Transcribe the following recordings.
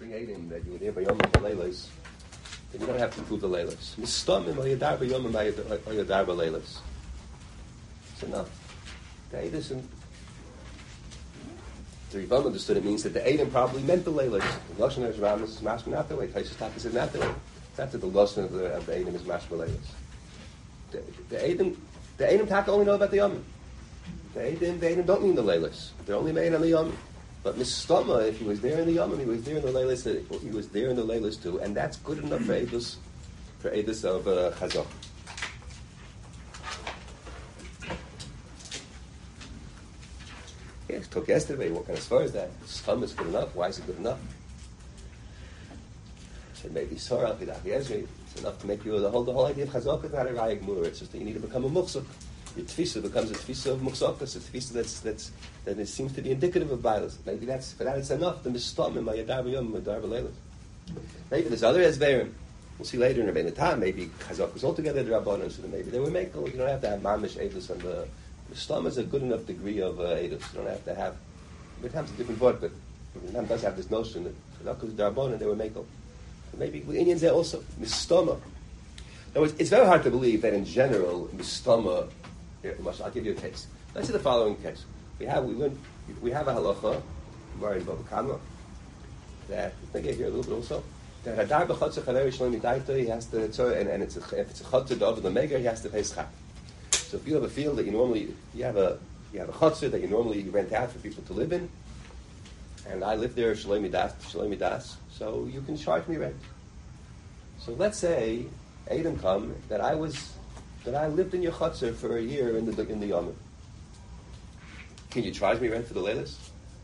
bring Eidim that you were there by Yom Leilas, then you don't have to prove the Leilas. Mistamim Hayadar by Yom Hayadar by Leilas. It's enough. The Eidim and the Rivam understood it means that the Eidim probably meant the Leilas. The Lashon of Ram is mashma not that way. Taisus Taka said not that way. It's not that the Lashon of the Eidim is mashma Leilas. The Eidim Taka only know about the Yom. The Eidim don't mean the Leilas. They're only made on the Yom. But Mistama, if he was there in the Yom, he was there in the Leilas. He was there in the Leilas too, and that's good enough for Eidos of Chazak. Yes, took yesterday. What kind of svar is that? Stama is good enough. Why is it good enough? I said maybe Sarah Ezri. It's enough to make you the whole idea of Chazak is not a Raya Gemura. It's just that you need to become a Muksuk. Your tfisa becomes a tfisa of muksakas, a tfisa that it seems to be indicative of bilas. Maybe that's for that it's enough. The mistamim mayadar b'yom mayadar b'leilas. Maybe there's other esverim. We'll see later in the time. Maybe chazak was altogether the rabbanon, so maybe they were makel. You don't have to have mamish edus on the mistam is a good enough degree of edus. You don't have to have. Every time's a different word, but Ram does have this notion that chazak was the rabbanon, they were makel. So maybe with Indians there also mistama. Now it's very hard to believe that in general mistama. Here, I'll give you a case. Let's see the following case. We have a halacha, we're in Bava Kama, that I think I hear a little bit also. That hadar b'chotzer chaver shloim midaita, he has to, and if it's a chotzer over the mega, he has to pay schach. So if you have a field that you have a chotzer that you normally rent out for people to live in, and I live there shloim midas, so you can charge me rent. So let's say Eidim come that I lived in your chutzner for a year in the Yom. Can you charge me rent for the leilas?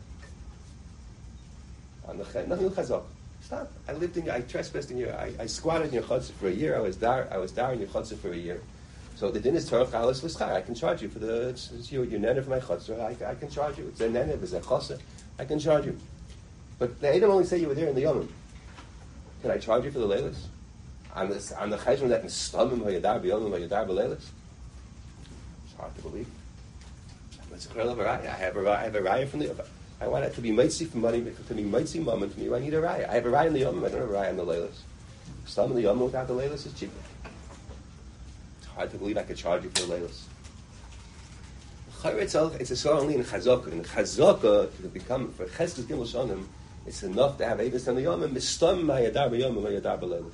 Nothing chazak. Stop. I trespassed in your. I squatted in your chutzner for a year. I was dar in your chutzner for a year. So the din is torah chalas l'schar. I can charge you for it's your nene for my chutzner. I can charge you. It's a nene. It's a chasa. I can charge you. But the Edom only say you were there in the Yom. Can I charge you for the leilas? On the cheshbon that mistamim hayadar b'yomim hayadar b'leilas. It's hard to believe. It's a of a raya. I have a raya from the. I want it to be mitzi for money, to be mitzi moment for me. I need a raya. I have a raya in the yomim. I don't have a raya in the leilas. Some of the yomim without the leilas is cheaper. It's hard to believe I could charge you for the leilas. It's a song only in chazaka. In chazaka to become for chesed gimel shanim, it's enough to have avis on the yomim. Mistamim hayadar b'yomim hayadar b'leilas.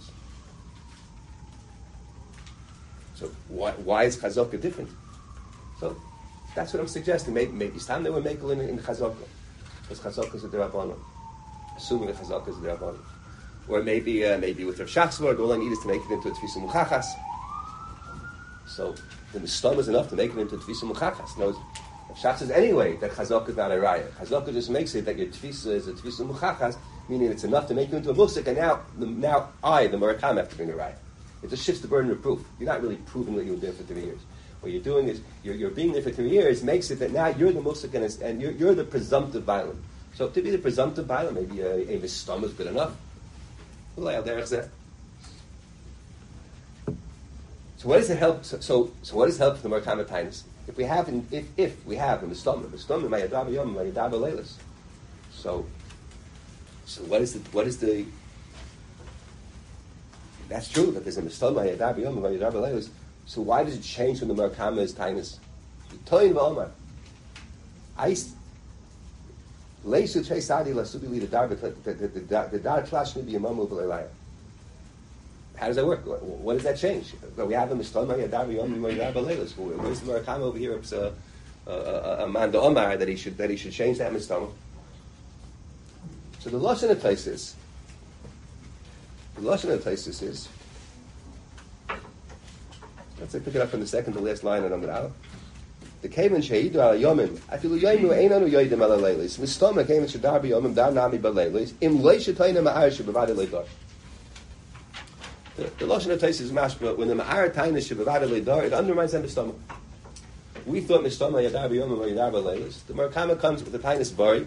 So why is chazaka different? So that's what I'm suggesting. Maybe it's time they were makel in chazaka, because chazaka is a derabbanan. Assuming that chazaka is a derabbanan, or maybe with Rav Shachsvard, all I need is to make it into a tfisa muchachas. So the mistam is enough to make it into a tfisa muchachas. No, Rav Shach says anyway that chazaka is not a raya. Chazaka just makes it that your tfisa is a tfisa muchachas, meaning it's enough to make you into a musik, and now I, the Murakam, have to bring a raya. It just shifts the burden of proof. You're not really proving that you were there for 3 years. What you're doing is, you're being there for 3 years makes it that now you're the musik and you're the presumptive violent. So to be the presumptive violent, maybe a mistam is good enough. So what does it help? So what does help for the Merkama Tainus? If we have a mistam mayadar b'yom mayadar b'leilas. So what is the that's true that there's a mistam mayadar b'yom mayadar b'leilas. So why does it change when the Merkama is Tainus? Toin v'omar. Leisu trei sadi lasubi li the dar klashni b'yamamu b'leilaya. How does that work? What does that change? We have a mistam mayadar b'yom mayadar b'leilas. Where's the Merkama over here? It's a man the Omar that he should change that mistam. So the lashon of Taisus is. Let's pick it up from the second to last line on Amud Aleph. The kaven sheidu al yomim afilu yomu einanu yoidim al leilis mistama kaven shedar b'yomim dar nami b'leilis im leishatoyna ma'ar shebavada leidar. The lashon of Taisus is mashma when the ma'ar taina shebavada leidar it undermines that mistama. We thought mistama yadar b'yomim yadar b'leilis. The Merkama comes with the tainus bari.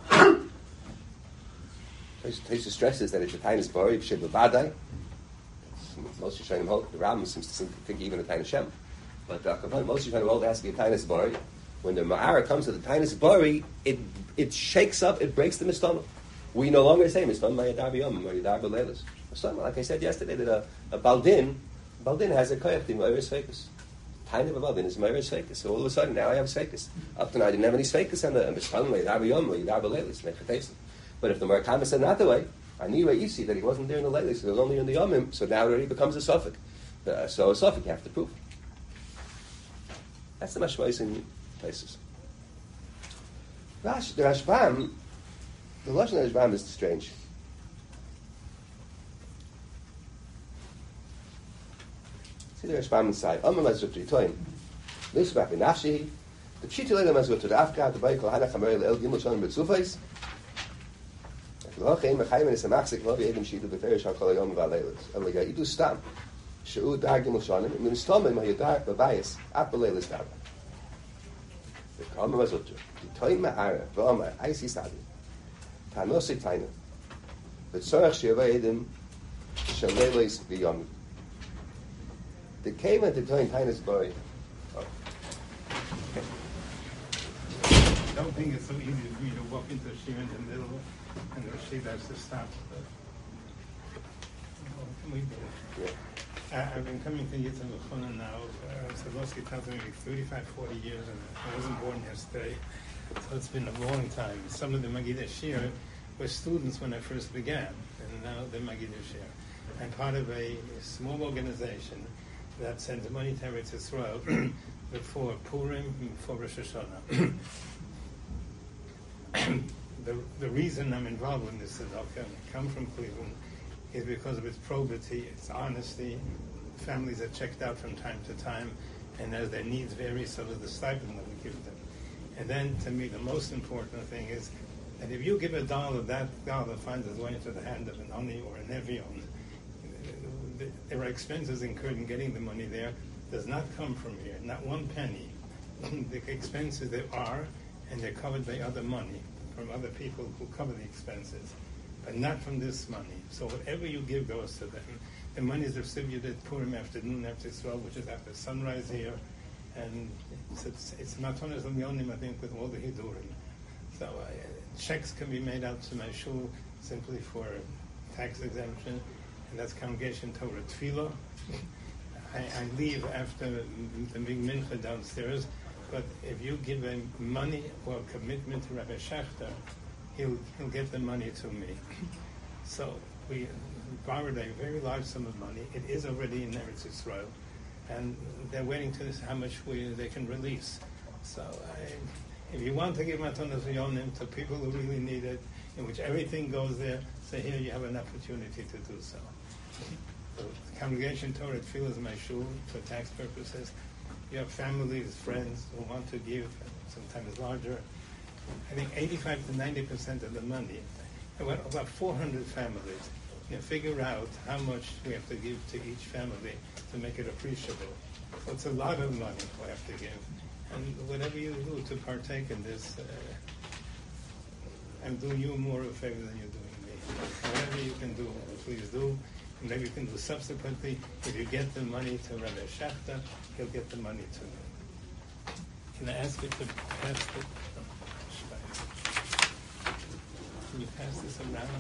Taisus stresses that it's a tainus bari shebavadai. Most Yishanim hold. The Rambam seems to think even a Tainus Shem, but most Yishanim hold has to be a Tainus Bari. When the Ma'ara comes to the Tainus Bari, it shakes up, it breaks the mistama. We no longer say Mistam Mayadar B'Yomim or Yadar B'Leilos. Like I said yesterday, that a Baldin has a koyach to Meiris Feikus. Tiny of a Baldin is Meiris Feikus. So all of a sudden now I have Feikus. Up to now I didn't have any Feikus on the Mistam Mayadar B'Yomim or Yadar B'Leilos. But if the Murakama said not the way, I knew you see that he wasn't there in the Leilos, he was only in the Yomim, so now it already becomes a suffix. So a suffix you have to prove. That's the mashmais in places. The Rashbam, the Lashon of Rashbam is strange. See the Rashbam inside. Amma Mazut Ritoin. This is Rabbi Nafshi. The Pshiti Leila Mazut to the Afghan, the Baikal Hanach Hamer El Gimel Shalom Betzufais. L'Hochein Mechayim is a Machzik Lo V'Edem Shidu B'Ferish HaKol Yom V'Aleilos. El Ya'idu Stam. She'u Dar Gimel Shalom. Min Stomim HaYadar B'Bayis At B'Leilos Dar. The Kama Mazut. The Toim Ma'ara V'Omar Aisi Sadi. Tanosi Taina. V'Tzorach She'eva Edem Shaleilos V'Yom. The came at the time Taina's boy. I don't think it's so easy for me to walk into a shir in the middle and the shir has to stop. What can we do? Yeah. I've been coming to Yitzhak L'Chona now, Sadowski tells me 35, 40 years, and I wasn't born yesterday, so it's been a long time. Some of the Magid Shir were students when I first began, and now they're Magid Shir. I'm part of a small organization that sends money to Eretz Yisrael before Purim, before Rosh Hashanah. The reason I'm involved in this tzedakah, and I come from Cleveland, is because of its probity, its honesty. Families are checked out from time to time, and as their needs vary, so does the stipend that we give them. And then, to me, the most important thing is that if you give $1, that dollar finds its way into the hand of an Oni or an Evion. There are expenses incurred in getting the money there. Does not come from here, not one penny. The expenses there are, and they're covered by other money from other people who cover the expenses, but not from this money. So whatever you give goes to them. The money is distributed Purim afternoon after Yisrael, which is after sunrise here, and it's Matonas L'Myonim, I think, with all the Hidurim. So checks can be made out to my shul simply for tax exemption, and that's Congregation Torah Tefillah. I leave after the big mincha downstairs, but if you give him money or commitment to Rabbi Schechter, he'll get the money to me. So we borrowed a very large sum of money. It is already in Eretz Yisrael, and they're waiting to see how much they can release. So if you want to give Matonas Yonim to people who really need it, in which everything goes there, say here you have an opportunity to do so. The Congregation Torah Tefillah is my shul for tax purposes. You have families, friends who want to give, sometimes larger. I think 85 to 90% of the money, about 400 families, figure out how much we have to give to each family to make it appreciable. So it's a lot of money we have to give. And whatever you do to partake in this, I'm doing you more of a favor than you're doing me. Whatever you can do, please do. And maybe you can do subsequently. If you get the money to Rabbi Schechter, he'll get the money to me. Can I ask you to pass it? Can you pass this around?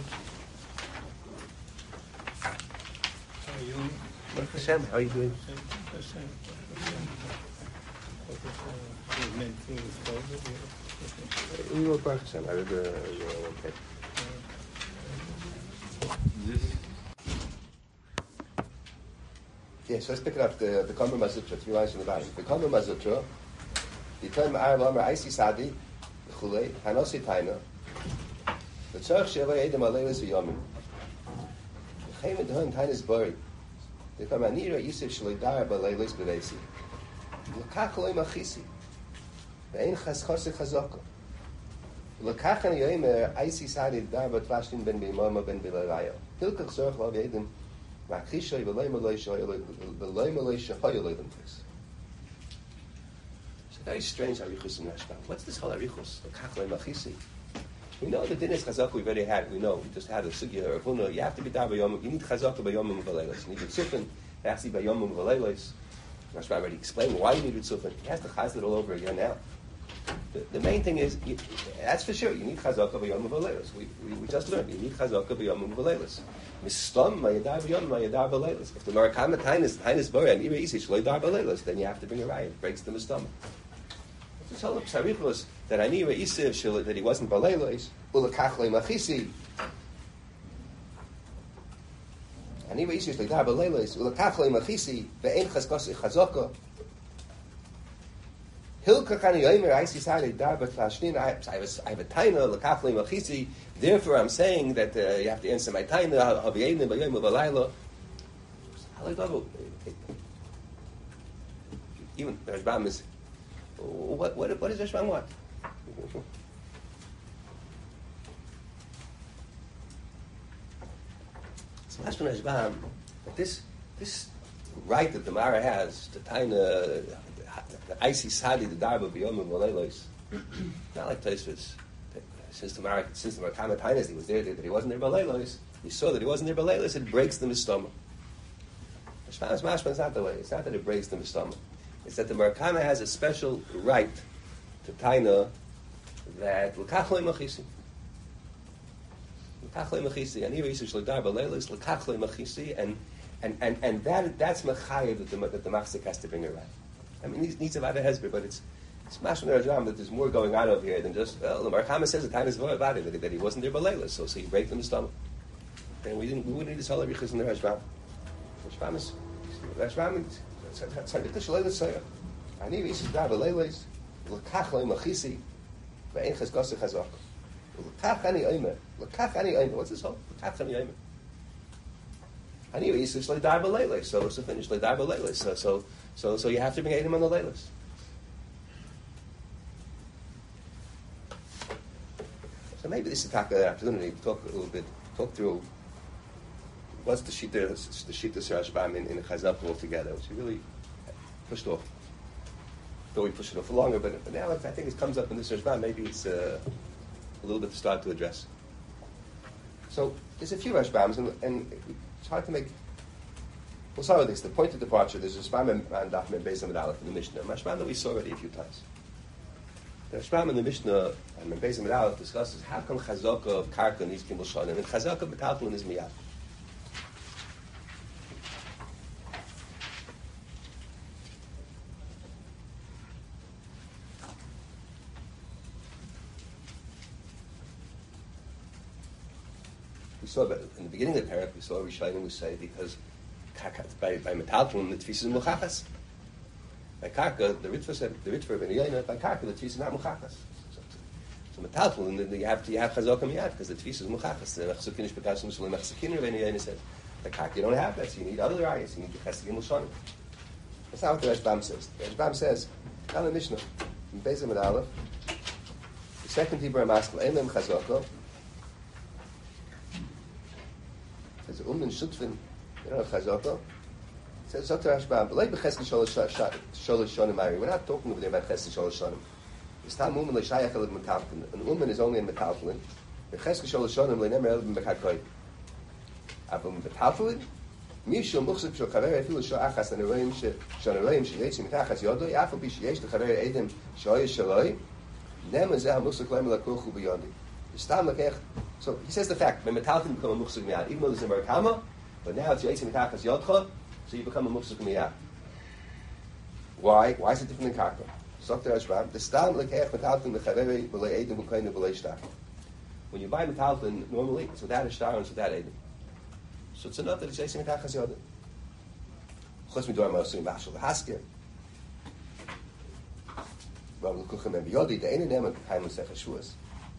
How are you? Baruch Hashem, how are you doing? We were Baruch Hashem. I read the okay. Yeah, so let's pick it up. The Kamar Mazutra, 3 lines from the bottom. The Kamar Mazutra, the term Ma'ar Lamar Aisi Sadi, the Chulei, Hanosi Taina, the Tzarech Sheva Edem Aleilis V'Yomim. The Chem Edhon Tainas Bori, the Kamanira Yisif Shleidar B'Leilis B'Leisi. The L'kach Loi Machisi, the Ein Chazchosik Chazoko. The L'kach An Yoimer Aisi Sadi Dar B'Tvashtin Ben B'Imama Ben B'Lerayo. Hilkach Zorch Lo V'Edem It's very strange Arichus in Rashbam. What's this whole Arichus? We know the Dinis Chazaka we've already had. We know we just had a Sugya or Huna. You have to be dar b'yomim. You need Chazaka b'yomim v'leilos. You need Tzufin. It has to be b'yomim v'leilos. Rashbam already explained why you need Tzufin. He has to chaz it all over again now. The main thing is, that's for sure, you need chazaka b'yom v'leilos. We just learned, you need chazaka b'yom v'leilos. Mistam ma'yadar b'yom ma'yadar v'leilos. If the Marakama Tainis Bora and Ira Isi shloidar v'leilos, then you have to bring a riot. It breaks the mistam. To tell the Psarichos that Anira Isi that he wasn't v'leilos, ulakachle machisi. Anira Isi shloidar v'leilos, ulakachle machisi, ve'en chazkasi chazaka. Hilka Chani Yomer, I see Sadi Darbat Flashnin. I have a taina lekafle machisi. Therefore, I'm saying that you have to answer my taina. Haviyedin b'yom v'layla. Even the Rashbam is. What does Rashbam want? So Mashman Rashbam, this right that the Mara has, the taina. The icy sadi the darba b'yom v'leilos. Not like Tosfos. Since the Marakama Tainas, he was there that he wasn't there b'leilos. He saw that he wasn't there b'leilos. It breaks the mistama. Shmanas mashma is not the way. It's not that it breaks the mistama. It's that the Marakama has a special right to taina that l'kachlei machisi. L'kachlei machisi. And here he says l'dar b'leilos l'kachlei machisi, and that's mechayev that the machzik has to bring it right. I mean, he needs a lot of hesber, but it's mashman Rajam that there's more going on over here than just, well, the Marakama says the time is about it, that he wasn't there b'leilos, so you break them the stomach. And we wouldn't need this whole Arichas in the Rajam. Rajam is tzaddik shleilos sayah. Ani v'yisik dar b'leilos, l'kach lo'im achisi, ve'en chazkasa chazak. L'kach ani oimer. L'kach ani oimer. What's this whole? L'kach ani oimer. Ani v'yisik shleidar dar b'leilos, so it's a finish, shleidar b'leilos, so you have to bring Edom on the leilos. So maybe this is the opportunity to talk through what's the Shita Rashbam in Chazak altogether, which we really pushed off. Though we pushed it off for longer, but now I think it comes up in this Rashbam. Maybe it's a little bit to start to address. So there's a few Rashbams, and it's hard to make. We'll start with this. The point of departure, there's a Rashbam and Daf Mem Beis Amud Aleph in the Mishnah. Rashbam that we saw already a few times. The Rashbam in the Mishnah and Mem Beis Amud Aleph discusses how come Chazaka of Karka needs Gimel Shanim, and Chazaka of Metaltalin is Miyad. We saw in the beginning of the parak, we saw Rishonim who say because by metaltalin the tefisa is muchachas. By karka the ritva said the ritva ben Yaina, by karka the tefisa is not muchachas. So metaltalin you have chazaka miyad because the tefisa is muchachas. The mechzukin is bekasim shulei mechzukin ben Yaina said by karka you don't have that, so you need other rayas. You need the chesed gimel shanim. That's not what the Rashbam says. The Rashbam says down the Mishnah in Beis Amud Aleph the second Tibur Maskal ein lem chazaka. Says and shutfin. You don't have chazaka. It says Dr. Rashbam, but like b'chesed sholosh shonim ari. We're not talking over there about chesed sholosh shonim. It's tam umen leishayach elad metaltalin. An umen is only in metaltalin. B'chesed sholosh shonim leinemer elad b'mekadkoy. Abum metaltalin. Mishum muchzik shel chaver efilu shel achas aneroim sheneroim sheyetzim mitachas yodo yafal bi sheyesh lechaver edem shoyesh shaloi. Nem zeh muchzik leimer lakuchu b'yondi. Stam lekech. So he says the fact when metaltalin become a muchzik miyad, even though there's a Marakama. But now it's Yotzim Mitachas Yodcha, so you become a Mufsuk Miyah. Why? Why is it different than Karka? Dr. Rashbam, the Stam Lekech Metaltalin Lechaveri B'lei Edom B'Koinu B'lei Shtar. When you buy Metaltalin, normally it's without a Shtar and it's without Edom. So it's enough that it's Yotzim Mitachas Yodcha. Chos Midor Mosum Bashal Hasker. Rav L'Kuchem and B'Yodi, the Einen Neman K'Kaim L'Sech HaShuas.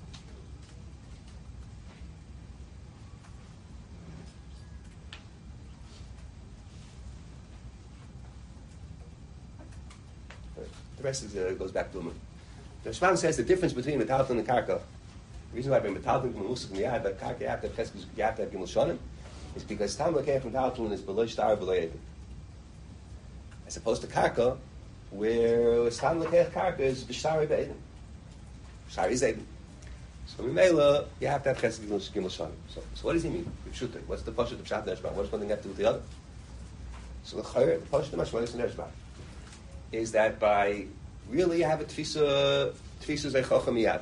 The rest goes back to the Rashbam says the difference between metaltalin and karka. The reason why by metaltalin can musik miyad, but karka you have to have gimel shanim, is because tam lekech metaltalin is below shtar below edom, as opposed to karka, where tam lekech karka is b'shtar be'edom. Shtar is edom. So Mimela, you have to have chesed gimel shanim. So what does he mean? What's the pashut of Pshat Rashbam? What does one thing have to do with the other? So the pashut of Mashmalis and Rashbam is that by really you have a tfisa zeichacham miyad.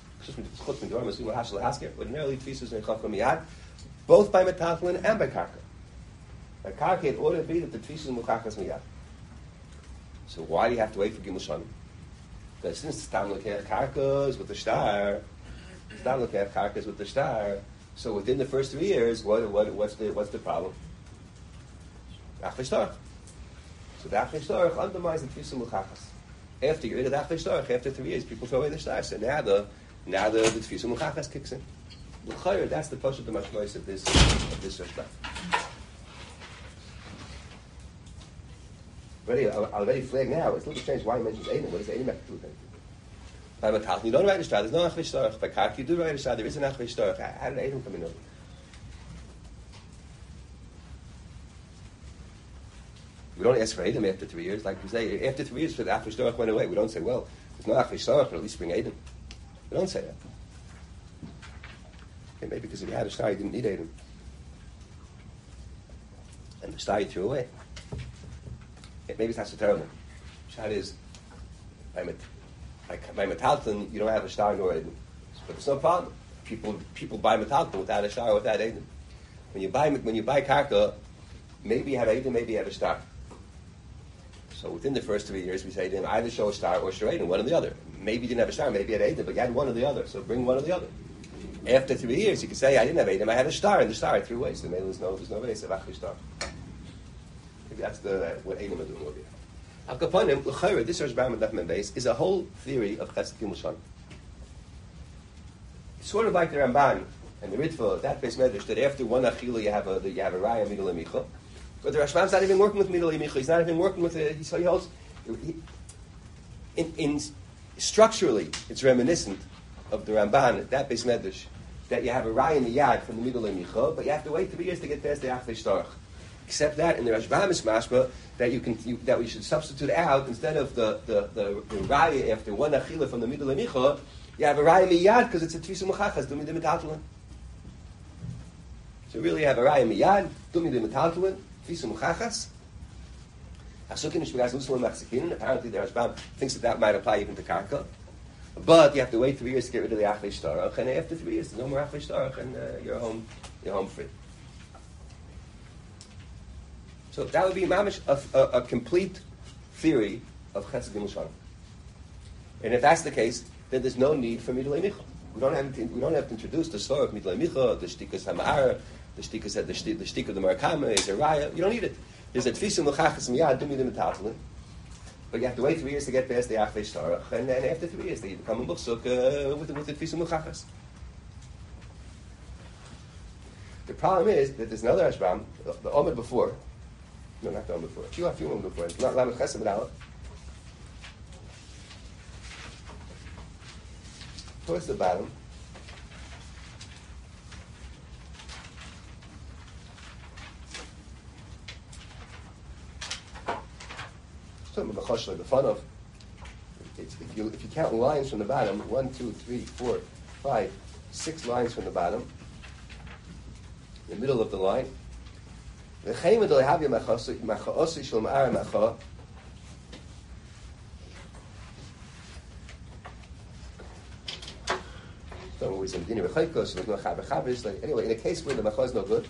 Ordinarily tfisa zeichacham miyad, both by metaltalin and by karka. By karka, it ought to be that the tfisa muchachas miyad. So why do you have to wait for Gimel Shanim? Because since Stam Lekech Karka is with the star, so within the first 3 years, what's the problem? Achvei Shtarach. So the Achvei Shtarach undermines the Tfisa Muchachas. After you get rid of the Achvei Shtarach, after 3 years, people throw away the star. So now the Tfisa Muchachas kicks in. That's the push of the mashmois of this Rashba. I'll already flag now. It's a little strange why he mentions Eidim. What does Eidim have to do with anything? By Matalton, you don't write a shtar. There's no Achvei Shtarach. By Karka, you do write a shtar. There is an Achvei Shtarach. How did Eidim come in over? We don't ask for Eidim after 3 years. Like we say, after 3 years, the Achvei Shtarach went away. We don't say, well, there's no Achvei Shtarach, but at least bring Eidim. We don't say that. Okay, maybe because if you had a shtar, you didn't need Eidim. And the shtar you threw away. Maybe it's not so terrible. Shad is, by metalton, you don't have a shtar nor Eidim. But it's no problem. People buy metalton without a shtar or without Eidim. When you buy karka, maybe you have Eidim, maybe you have a shtar. So within the first 3 years, we say to him, either show a shtar or show Eidim, one or the other. Maybe you didn't have a shtar, maybe you had Eidim, but you had one or the other. So bring one or the other. After 3 years, you can say, I didn't have Eidim, I had a shtar, and the shtar I threw away. So maybe there's no base of Achvei Shtar. That's what Eidim are doing over here. Al Kapanim, L'chayra, this Rashbam and Daf base is a whole theory of Chesed Gimel Shanim. It's sort of like the Ramban and the Ritva, that base medrash, that after one achila you have a raya midul emicha. But the Rashbam's not even working with midul emicha. He's not even working with it. He holds in structurally, it's reminiscent of the Ramban, that base medrash, that you have a raya in the yad from the midul emicha, but you have to wait 3 years to get past the Achvei Shtarach. Except that in the Rashbam is mashma that that we should substitute out, instead of the raya after one achila from the middle emicha, you have a raya miyad because it's a tfisa muchachas dumi de metaltalin. So really you have a raya miyad dumi de metaltalin tfisa muchachas. Hasukin ishmigaz muslim machzikin. Apparently the Rashbam thinks that might apply even to karka, but you have to wait 3 years to get rid of the Achvei Shtarach, and after 3 years there's no more Achvei Shtarach, and you're home free. So that would be mamish a complete theory of Chesed Gimel Shanim. And if that's the case, then there's no need for Midulei Micha. We don't have to introduce the story of Midulei Micha, the Shtikas Hamar, the Shtik of the Marakama, is a Raya. You don't need it. There's a Tfisa Muchachas Miyad Dumi de Metaltalin, but you have to wait 3 years to get past the Achvei Shtarach, and then after 3 years they become a Muchsuk with the Tfisa Muchachas. The problem is that there's another Rashbam, the Omer before. No, not the Omer before. A few Omer before. It's not Lamed Chesed but Aleph. Towards the bottom. Something the Choshla, the fun of. If you count lines from the bottom, 1, 2, 3, 4, 5, 6 lines from the bottom, in the middle of the line. So we say anyway, in a case where the macha is no good,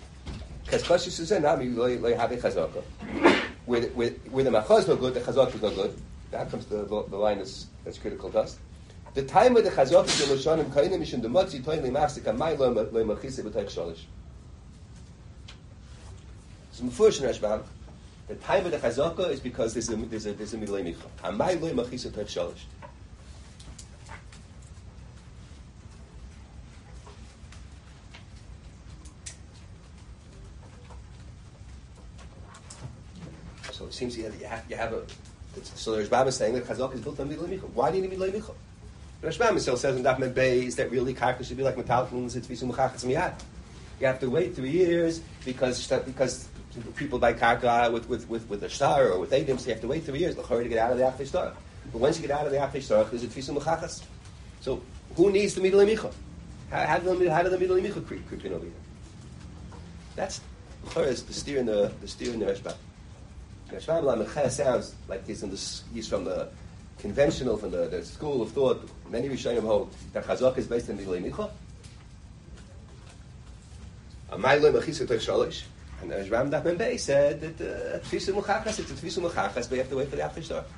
where the macha is no good, the chazak is no good. That comes the line that's critical to us. The time of the chazak is the loshanim kainim mishum the matzi toin limafsik amay lo machise b'tayich shalish. So Mufurish in Rashbam, the time of the chazaka is because there's a midulei micha. Amay lo machise b'tayich shalish. So it seems you have a. So the Rashbam is saying that chazaka is built on midulei micha. Why do you need midulei micha? The Rashbam still says in Daf Mem Beis that really karka should be like metaltalin tzvisu muchachas miyad. You have to wait 3 years because people buy karka with a shtar or with eidim, so you have to wait 3 years to get out of the Achvei Shtarach. But once you get out of the Achvei Shtarach, there's a tvisu muchachas. So who needs the midulei micha? How do the midulei micha creep in over here? That's the steer in the Rashbam. The Rashbam Lamechah sounds like he's from the conventional, from the school of thought, many Rishonim hold that Chazaka is based on Midlei Micha. Amayloi Mechisa Toich Shalish. And the Rambam Daf Mem Beis said that Tfisa Muchachas, it's a Tfisa Muchachas, but you have to wait for the Achri Shtar.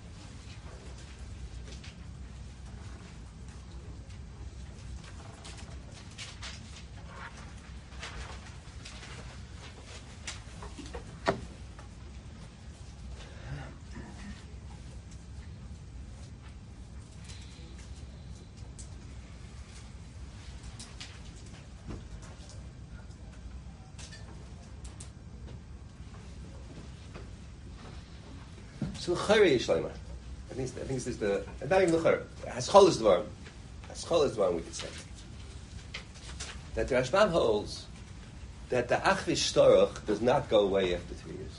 So L'chayre Yishleima. I think this is the, not even L'chayre. Haschol is the one. Haschol is the one we could say. That the Rashbam holds that the Achri Shtorach does not go away after 3 years.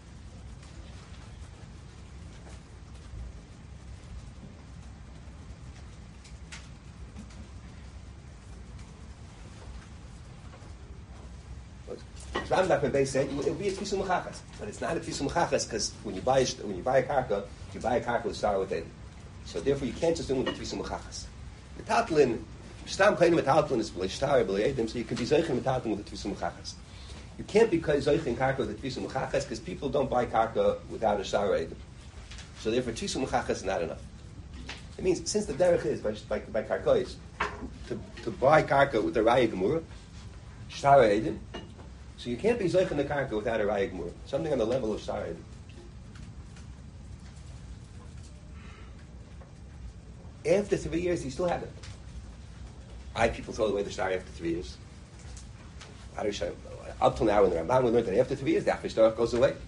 Rambam Daf Mem said it would be a Tfisa Muchachas, but it's not a Tfisa Muchachas because when you buy a karka, you buy a karka with star with it. So therefore, you can't just do it with Tfisa Muchachas. Metaltlin, Stam Klein Metaltlin is b'lei star b'lei edim, so you can be Zeichen Metaltlin with the Tfisa Muchachas. You can't be Zeichen karka with the Tfisa Muchachas because people don't buy karka without a star edim. So therefore, Tfisa Muchachas is not enough. It means since the derech is by karkois to buy karka with the Raya Gemura, star edim. So you can't be Zoich in the Karka without a Raya Gemura. Something on the level of Shara. After 3 years, you still have it. People throw away the Shara after 3 years. Up till now in the Rambam, we learned that after 3 years, the Achri Shtorach goes away.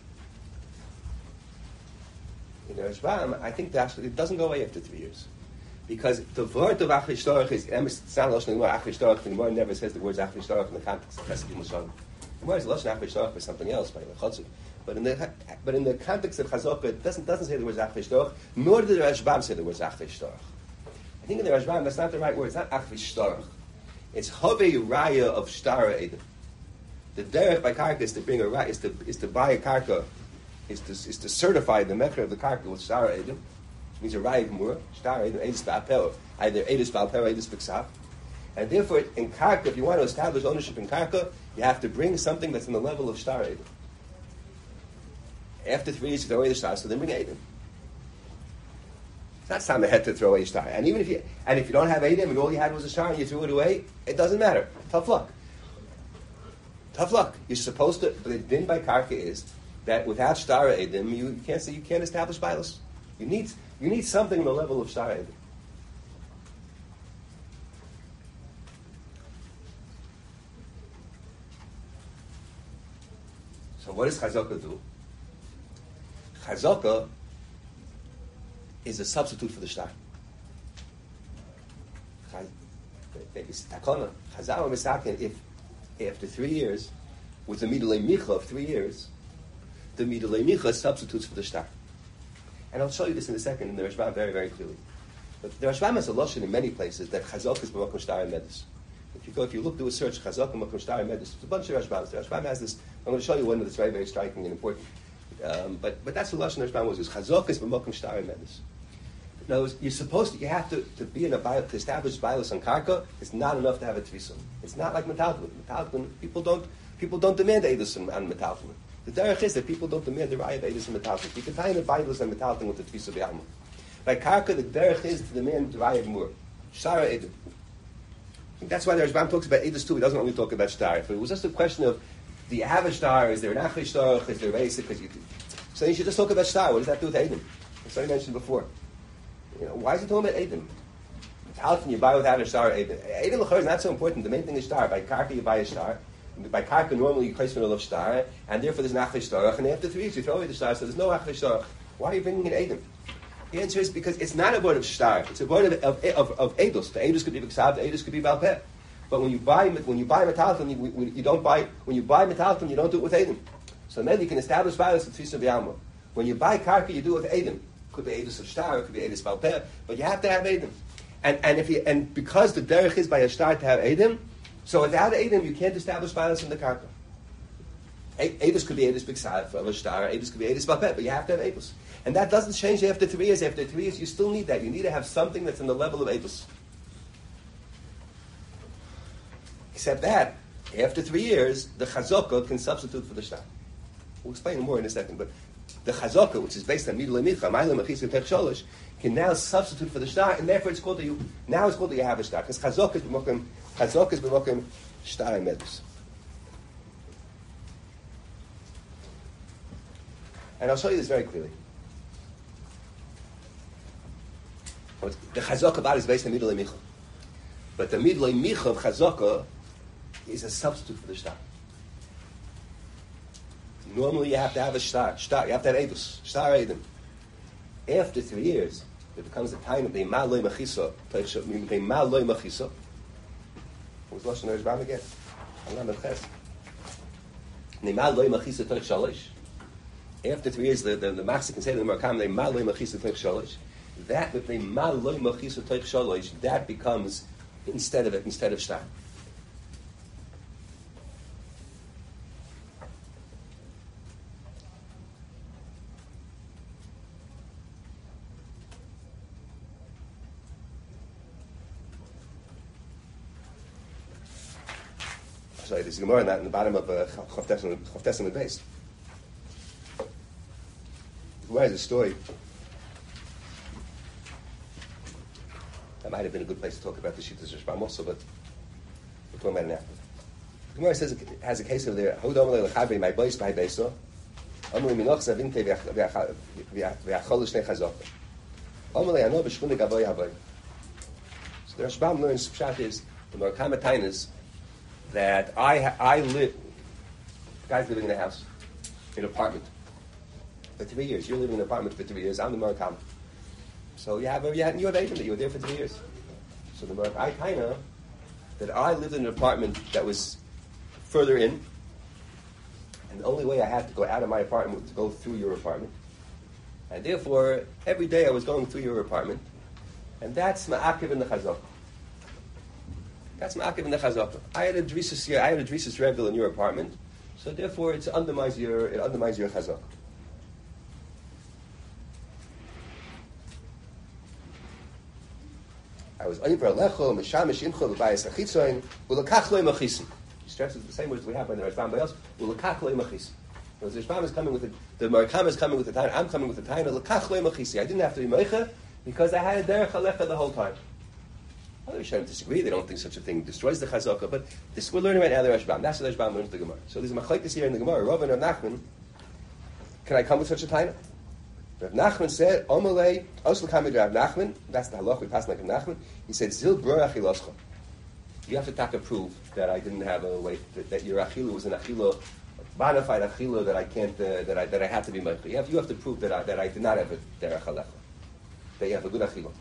In the Rashbam, I think that it doesn't go away after 3 years. Because the word of Achri Shtorach is, it's not Lashon Achri Shtorach, the Gemara never says the words Achri Shtorach in the context of Chesed Yimashon. Whereas Lashon Achri Shtorach for something else, by Lechotzu. But in the context of Chazaka, it doesn't say the words Achri Shtorach, nor did the Rashbam say the words Achri Shtorach. I think in the Rashbam, that's not the right word. It's not Achri Shtorach. It's Hovei Raya of Shtara Edom. The derech by karka is to bring a raya, is to buy a karka, is to certify the mecher of the karka with Shtara Edom, which means a raya gemura, Shtara Edom, Edis Ba'apel, either Edis Ba'apel or Edis B'Ksav. And therefore, in karka, if you want to establish ownership in karka, you have to bring something that's in the level of Shtara Edom. After 3 years, you throw away the Shtara, so then bring Edom. It's not time ahead to throw away Shtara. And even if you don't have Edom and all you had was a Shtara and you threw it away, it doesn't matter. Tough luck. Tough luck. You're supposed to. But the din by karka is that without Shtara Edom, you can't establish bilos. You need something on the level of Shtara Edom. So what does Chazaka do? Chazaka is a substitute for the shtar. It's takana. Chazal misaken if after 3 years, with the midulei micha of 3 years, the midulei micha substitutes for the shtar. And I'll show you this in a second in the Rashbam very, very clearly. But the Rashbam has a lashon in many places that Chazaka is b'makom shtar and medus. If you look, do a search, Chazaka b'makom shtar and medus. There's a bunch of Rashbams. The Rashbam has this. I'm going to show you one that's very, very striking and important. But that's the lashon Rashbam was. Chazaka is b'makom shtar and medus. In other words, you have to be in a to establish bios on karka. It's not enough to have a tvisum. It's not like metaltalin. Metaltalin, people don't demand edus on metaltalin. The derech is that people don't demand the raya of edus and metaltalin. You can find the bios on metaltalin with the tvisum b'yalma. By karka, the derech is to demand the raya of mur. Shara edus. That's why the Rashbam talks about edus too. He doesn't only talk about shtar. If it was just a question of do you have a shtar, is there an achri shtar, is there a basic? So you should just talk about shtar. What does that do with edom? That's what I mentioned before. Why is he talking about Edom? How can you buy without a star? Edom is not so important. The main thing is star. By karka you buy a star. By karka normally you place from a star, and therefore there's an achri shtarach. And after 3 years you throw away the star, so there's no achri shtarach. Why are you bringing in Edom? The answer is because it's not a word of star. It's a word of edus. The edus could be b'ksav. The edus could be balpeh. But when you buy metalton, you don't buy. When you buy metalton, you don't do it with Edom. So then you can establish violence with tfisa v'yalma. When you buy karka, you do it with Edom. Could be edus of shtar, it could be edus balpeh, but you have to have Edom. And because the derech is by a shtar to have Edom, so without Edom you can't establish violence in the karka. Avis could be Avis B'Ksav of a star, Avis could be Avis Bapet, but you have to have Avis. And that doesn't change after 3 years. After 3 years, you still need that. You need to have something that's in the level of Avis. Except that, after 3 years, the Chazaka can substitute for the star. We'll explain more in a second, but the Chazaka, which is based on Midlei Micha, Ma'ilem Achis Tech Sholosh, can now substitute for the star, and therefore it's called that you have a star, because Chazaka is b'mokim star and medus. And I'll show you this very clearly. The Chazaka about is based on Midlei Micha, but the Midlei Micha of Chazaka is a substitute for the star. Normally you have to have a star, you have to have edus, star edin. After 3 years, it becomes a time of the maloi machisa, the maloi machisa. What's Lashon Rishbam again? The maloi machisa toich shalish. After 3 years, the Machzik can say to the Merkam, the maloi machisa toich shalish. That with the maloi machisa toich shalish, that becomes instead of star. There's a Gemara on that in the bottom of Chav Testament base. The Gemara has a story. That might have been a good place to talk about the Shittas Rishbam also, but we're talking about it now. The Gemara says it has a case of there. Hod Amalei Lechabri my boys by Beso. Amalei Minoch Zavinte v'Achol Shnei Chazok. Amalei Ano b'Shchuna Gavoy Havoy. So the Rishbam learns Pshat is the Merkam Atainas that I live, guy's living in a house, in an apartment, for 3 years. You're living in an apartment for 3 years. I'm the Merkam. So you have agent that you were there for 3 years. So the I kind of that I lived in an apartment that was further in, and the only way I had to go out of my apartment was to go through your apartment, and therefore every day I was going through your apartment, and that's ma'akiv in the chazak. That's ma'akiv in the chazaka. I had a drisas revil in your apartment, so therefore it undermines your chazaka. I was over lecho mishamish incho b'bayis achitzoin ulakach loy machisim. He stresses the same words we have by the Rashbam by us. Ulakach loy machisim. The Rashbam is coming with the Merkam is coming with the time. I'm coming with the time. Ulakach loy machisi. I didn't have to be meicha because I had a derech halecha the whole time. Other Rishonim disagree. They don't think such a thing destroys the chazaka. But this we're learning right now the Rashbam. That's what the Rashbam learns the Gemara. So there's a machlekes here in the Gemara. Rav and Rav Nachman. Can I come with such a taina? Rav Nachman said, "Omalei osel kamid Rav Nachman." That's the halach we passed like Rav Nachman. He said, "Zil b'ror achiloscha." You have to take a proof that I didn't have a way that your achila was an achila, bona fide achila that I can't that I had to be meicha. You have to prove that I did not have a derech halecha. That you have a good achila.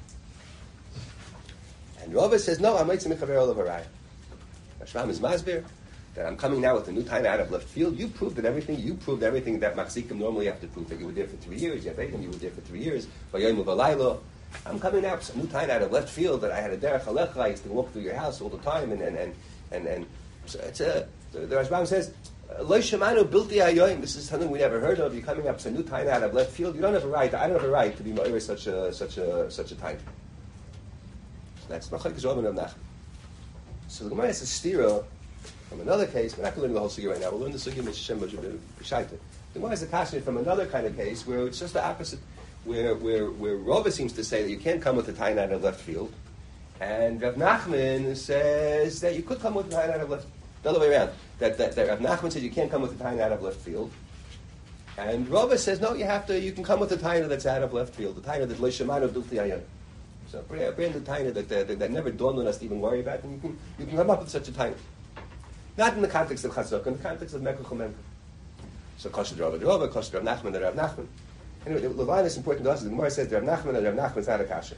And Rava says, no, I'm mitzvah mechaver olav haraya. Rashbam is masbir that I'm coming now with a new taina out of left field. You proved everything that machzikim normally have to prove. That you were there for 3 years. You have Edom, you were there for 3 years. V'yoyim u'valaylo. I'm coming now with a new taina out of left field that I had a derech halecha. I used to walk through your house all the time, and so it's the Rashbam says, lo shemanu bilti hayoyim. This is something we never heard of. You're coming up with a new taina out of left field. You don't have a right. I don't have a right to be ma'ir such a taina. That's machlekes Rav and Rav Nachman. So the Gemara has a stira from another case. We're not going to learn the whole sugya right now. We'll learn the sugya Mishem B'Shaita. The Gemara has a kasha from another kind of case where it's just the opposite, where Rav seems to say that you can't come with a taina out of left field, and Rav Nachman says that you could come with a taina out of left. The other way around. That Rav Nachman says you can't come with a taina out of left field, and Rav says no, you can come with a taina that's out of left field, the taina that lo shemanu bilti hayoyim. So a brand new taina that never dawned on us to even worry about, and you can come up with such a taina. Not in the context of chazaka, in the context of mekuch u'menkuch. So kosher Rav kosher Rav Nachman, the Rav Nachman. Anyway, the line is important to us. The Gemara says the Rav Nachman and Rav Nachman's not a kasha.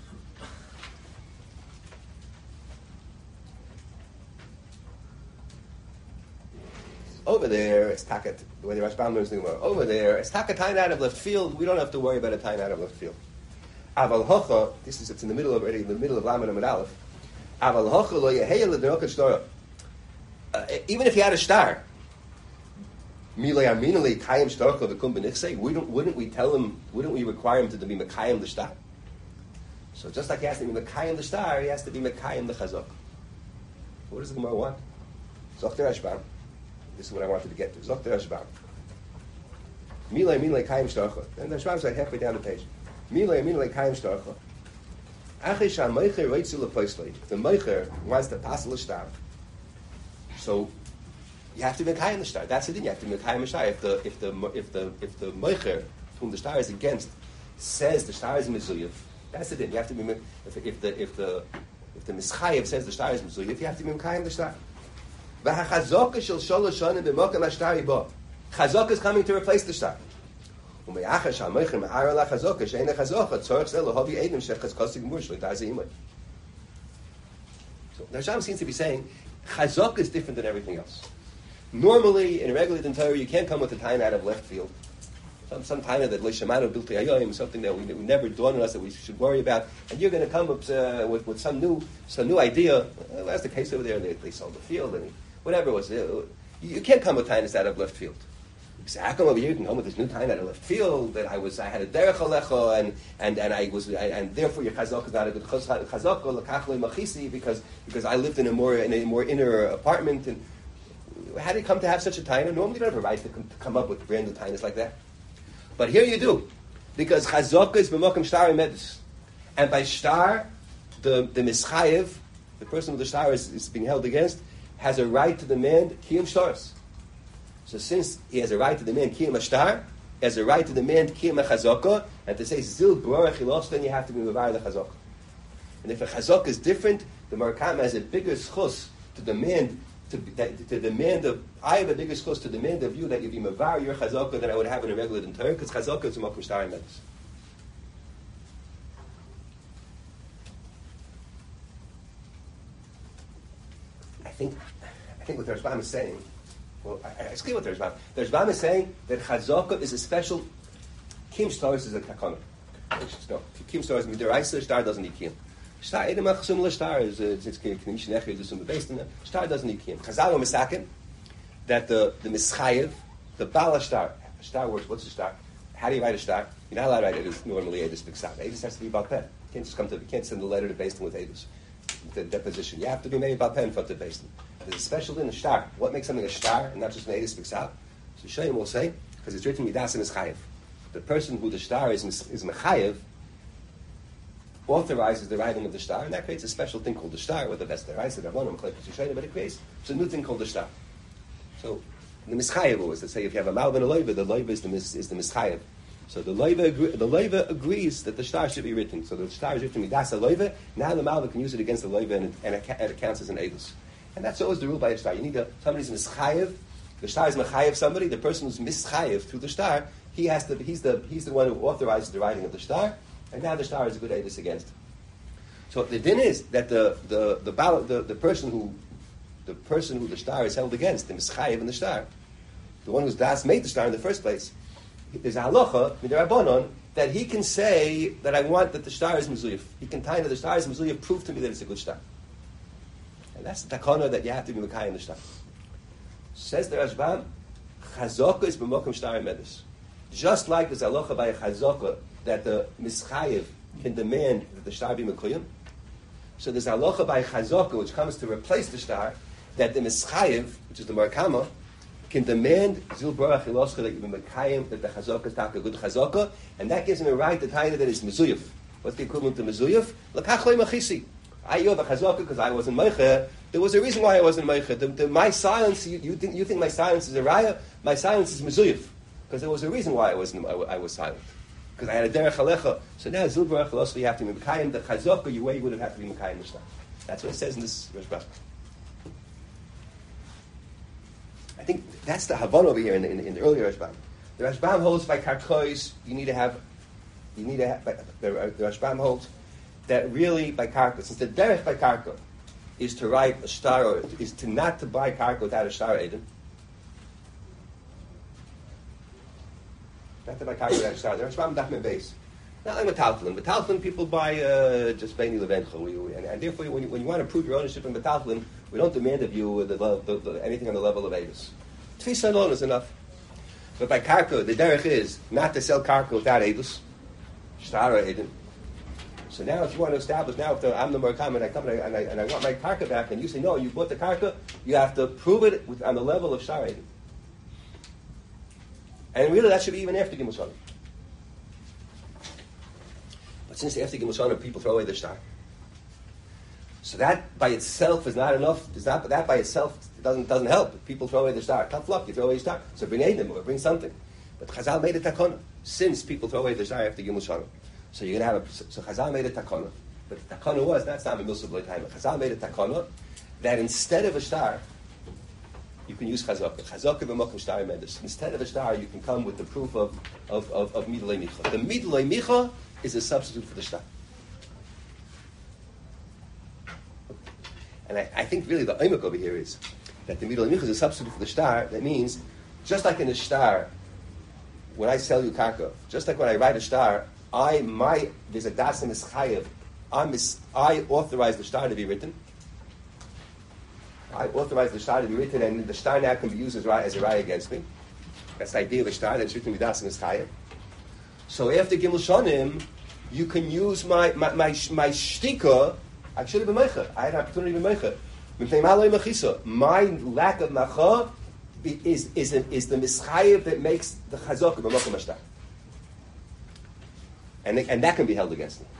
Over there, it's takat. The way the Rashbam learns the Gemara. Over there, it's takat taina out of left field. We don't have to worry about a taina out of left field. Aval hocha, it's in the middle of Lamed Amud Aleph. Aval hocha lo yeheya l'derokah shtora. Even if he had a star, Milei aminali kayim shtarcha v'kum b'nichsei. Wouldn't we tell him? Wouldn't we require him to be mekayim the shtar? So just like he has to be mekayim the shtar, he has to be mekayim the chazaka. What does the Gemara want? Zochter Rashbam. This is what I wanted to get to. Zochter Rashbam. Milei kayim shtarcha. And the Rashbam is like halfway down the page. Milei kayim shtarcha. Achi sham meicher reitzu lepoislei. The meicher wants to pass the shtar. So you have to be mekayim the shtar. That's the thing. You have to be mekayim the shtar. If the meicher whom the shtar is against says the shtar is mezuyif, that's the thing. You have to be if the mischayev says the shtar is mezuyif, you have to be mekayim the shtar. V'hachazaka shel sholosh shanim b'mokam hashtar yibo. Chazaka is coming to replace the shtar. U'me'achar shal meicher me'ara la chazaka she'ena chazaka tzorach zeh lohavi edim shechaz kosig mur shlo ta'zeh imay. So the Rasham seems to be saying chazaka is different than everything else. Normally, in a regular Torah, you can't come with a taina out of left field. Some taina that leishamanu bilti hayoyim, something that we never dawned on us that we should worry about, and you're going to come up with some new idea. That's the case over there. They sold the field and whatever it was. You can't come with tainas out of left field. Exactly over here, you can come with this new taina out of left field that I had a derech alecha and therefore your chazaka is not a good chazaka lekachle machisi because I lived in a more inner apartment. And how do you come to have such a taina? Normally you don't have a right to come up with brand new tainas like that. But here you do, because chazaka is b'mokum shtar medus, and by shtar, the mischayev, the person with the shtar is being held against, has a right to demand kiyum shtaros. So since he has a right to demand kiyum shtar, he has a right to demand kiyum chazaka, and to say zil borach ilos, then you have to be mevar the chazaka. And if a chazaka is different, the Marakam has a bigger schus to demand. I have a bigger schus to demand of you that you be mevar your chazaka than I would have in a regular Torah, because chazaka is a mokum shtar medus. I think what the Rashbam is saying. Well, I explain what the Rashbam. The Rashbam is saying that chazaka is a special. Kiyum shtaros is a takana. No, kiyum shtaros midiraisa. Shtar doesn't need kiyum. Shtar edem achsum l'shtar is k'nish nechir d'sum bebeis in shtar doesn't need kiyum. Chazal misaken that the mischayev, the bala shtar works. What's a shtar? How do you write a shtar? You're not allowed to write it as normally edus b'ksav. Edus has to be about pen. You can't send a letter to Beis Din with edus. The deposition. You have to be made about pen for the Beis Din. There's a special in a shtar. What makes something a shtar and not just an edus b'ksav? So Shayim will say because it's written midas and mischayev. The person who the shtar is mechayev authorizes the writing of the shtar, and that creates a special thing called the shtar, whether that's the rice or the avonim, but it creates a new thing called the shtar. So the mischayev was to say if you have a malv and a loiva, the loiva is the mischayev. So the loiva agrees that the shtar should be written. So the shtar is written midas a loiva. Now the malva can use it against the loiva, and it counts as an edus. And that's always the rule by a shtar. You need somebody's mischayev. The shtar is mechayev somebody. The person who's mischayev through the shtar, he's the one who authorizes the writing of the shtar. And now the shtar is a good edus against him. So the din is that the person who the shtar is held against, the mischayev in the shtar, the one who's das made the shtar in the first place, there's a halacha midrabanon that he can say that I want that the shtar is mezuyif. He can tie that the shtar is mezuyif. Prove to me that it's a good shtar. And that's the takana that you have to be mekayim in the shtar. Says the Rashbam, chazaka is b'mokum shtar medus. Just like there's a halacha by a chazaka that the mischayev can demand that the shtar be mekuyim. So there's a halacha by chazaka which comes to replace the shtar that the mischayev, which is the marakama, can demand zil barach iloscha that you be mekayim that the chazaka is taka good chazaka, and that gives him a right to tie that it's mezuyif. What's the equivalent to mezuyif? Lakachlei machisi. I have a chazaka because I wasn't meicher. There was a reason why I wasn't meicher. My silence, you think my silence is a raya? My silence is mezuyif because there was a reason why I was silent. Because I had a derech alecha. So now zil barach iloscha you have to be mekayim the chazaka. You would have to be mekayim the shtar. That's what it says in this Rashbam. I think that's the Havana over here in the earlier Rashbam. The Rashbam holds by karkois. The Rashbam holds that really by karka, since the derech by karka is to write a shtar, or is to not to buy karka without a shtar eden. Not to buy karka without a shtar. The Rashbam dachme base. Not like metaltalin. Metaltalin people buy just beini levencha, and therefore when you want to prove your ownership in metaltalin, we don't demand of you anything on the level of Avis. Tfisa alone is enough. But by karka, the derech is not to sell karka without edus, shtar or edin. So now, if you want to establish, now if I'm the Murakam and I come and I want my karka back, and you say no, you bought the karka, you have to prove it on the level of shtar edin. And really, that should be even after Gimel Shana. But since after Gimel Shana, people throw away the shtar, so that by itself is not enough. That by itself doesn't help. If people throw away the shtar, tough luck, you throw away the shtar. So bring Eidim or bring something. But Chazal made a takana. Since people throw away the shtar after Gimel Shana, so you're going to have so Chazal made a takana. But the takana was, that's not a milsa b'loi time. Chazal made a takana that instead of a shtar, you can use chazaka. Chazaka b'mokum shtar medus. Instead of a shtar, you can come with the proof of midlei micha. The midlei micha is a substitute for the shtar. And I think really the oimuk over here is that the midlei micha is a substitute for the shtar. That means, just like in a shtar, when I sell you karka, just like when I write a shtar, there's a das in this chayev. I authorize the shtar to be written. I authorize the shtar to be written, and the shtar now can be used as a raya against me. That's the idea of a shtar, that it's written with das in this chayev. So after Gimel Shonim, you can use my shtika. I should have been meicha. I had an opportunity to be meicha. My lack of macha is the mischayev that makes the chazaka b'mokum hashtar, and that can be held against me.